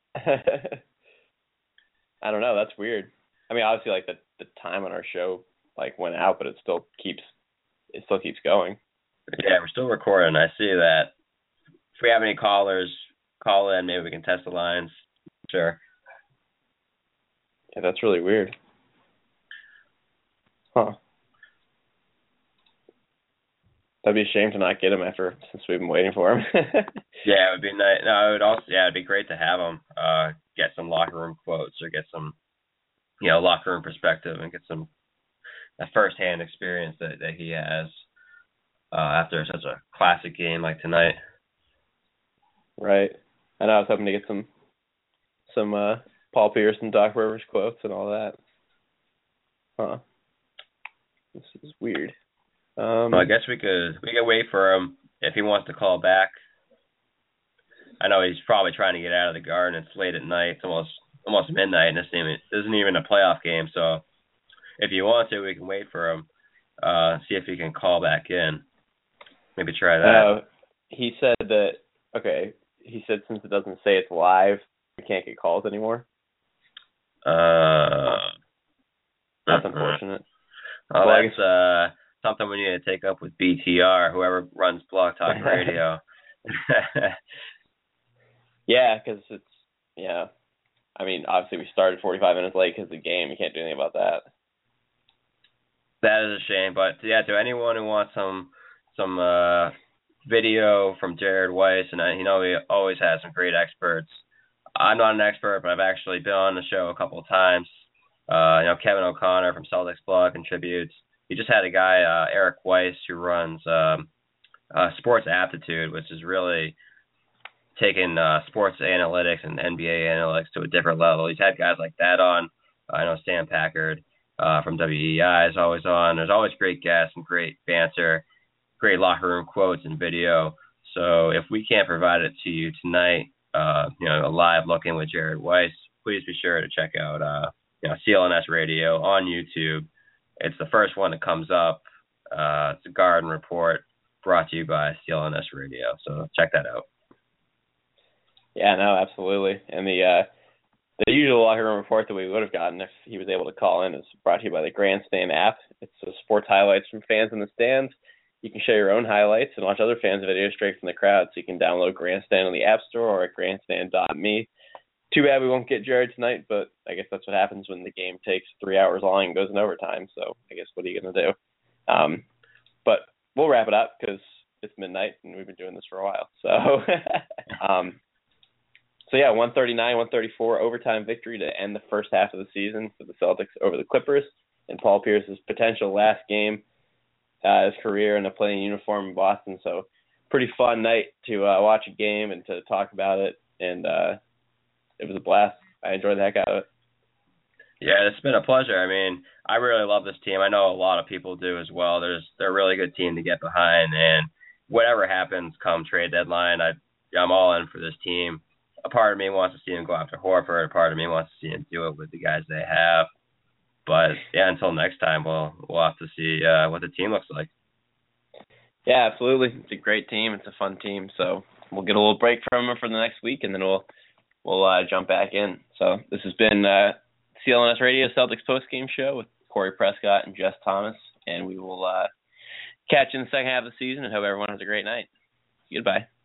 I don't know. That's weird. I mean, obviously, like the the time on our show like went out, but it still keeps it still keeps going. Yeah, we're still recording. I see that. If we have any callers, call in. Maybe we can test the lines. Sure. Yeah, that's really weird. Huh. That'd be a shame to not get him after since we've been waiting for him. Yeah, it would be nice. No, it would also yeah, it'd be great to have him. Uh, get some locker room quotes or get some, you know, locker room perspective and get some a first-hand experience that, that he has uh, after such a classic game like tonight. Right. I know I was hoping to get some some uh, Paul Pierce and Doc Rivers quotes and all that. Huh. This is weird. Um, well, I guess we could we could wait for him if he wants to call back. I know he's probably trying to get out of the Garden. It's late at night. It's almost almost midnight, and this isn't even a playoff game. So if you want to, we can wait for him. Uh, see if he can call back in. Maybe try that. Uh, he said that. Okay. He said since it doesn't say it's live, we can't get calls anymore. Uh, That's uh-uh. unfortunate. Oh, well, that's uh, something we need to take up with B T R, whoever runs Blog Talk Radio. Yeah, because it's, yeah. I mean, obviously we started forty-five minutes late because of the game. You can't do anything about that. That is a shame. But, yeah, to anyone who wants some some uh, video from Jared Weiss, and I, you know he always has some great experts. I'm not an expert, but I've actually been on the show a couple of times. Uh, you know, Kevin O'Connor from Celtics Blog contributes. He just had a guy, uh, Eric Weiss, who runs um, uh, Sports Aptitude, which is really taking uh, sports analytics and N B A analytics to a different level. He's had guys like that on. I know Sam Packard uh, from W E I is always on. There's always great guests and great banter, great locker room quotes and video. So if we can't provide it to you tonight, uh, you know, a live looking with Jared Weiss, please be sure to check out, uh, you know, C L N S Radio on YouTube. It's the first one that comes up. Uh, it's a Garden Report brought to you by C L N S Radio. So check that out. Yeah, no, absolutely. And the uh, the usual locker room report that we would have gotten if he was able to call in is brought to you by the Grandstand app. It's uh, sports highlights from fans in the stands. You can share your own highlights and watch other fans' videos straight from the crowd. So you can download Grandstand on the App Store or at grandstand dot me. Too bad we won't get Jared tonight, but I guess that's what happens when the game takes three hours long and goes in overtime. So I guess what are you going to do? Um, but we'll wrap it up because it's midnight and we've been doing this for a while. So, um, so yeah, one thirty-nine, one thirty-four overtime victory to end the first half of the season for the Celtics over the Clippers in Paul Pierce's potential last game uh, his career in a playing uniform in Boston. So pretty fun night to uh, watch a game and to talk about it. And uh, it was a blast. I enjoyed the heck out of it. Yeah, it's been a pleasure. I mean, I really love this team. I know a lot of people do as well. There's they're a really good team to get behind, and whatever happens come trade deadline, I I'm all in for this team. A part of me wants to see him go after Horford. A part of me wants to see him do it with the guys they have. But yeah, until next time, we'll we'll have to see uh, what the team looks like. Yeah, absolutely. It's a great team. It's a fun team. So we'll get a little break from them for the next week, and then we'll we'll uh, jump back in. So this has been uh, C L N S Radio Celtics postgame show with Corey Prescott and Jess Thomas, and we will uh, catch you in the second half of the season and hope everyone has a great night. Goodbye.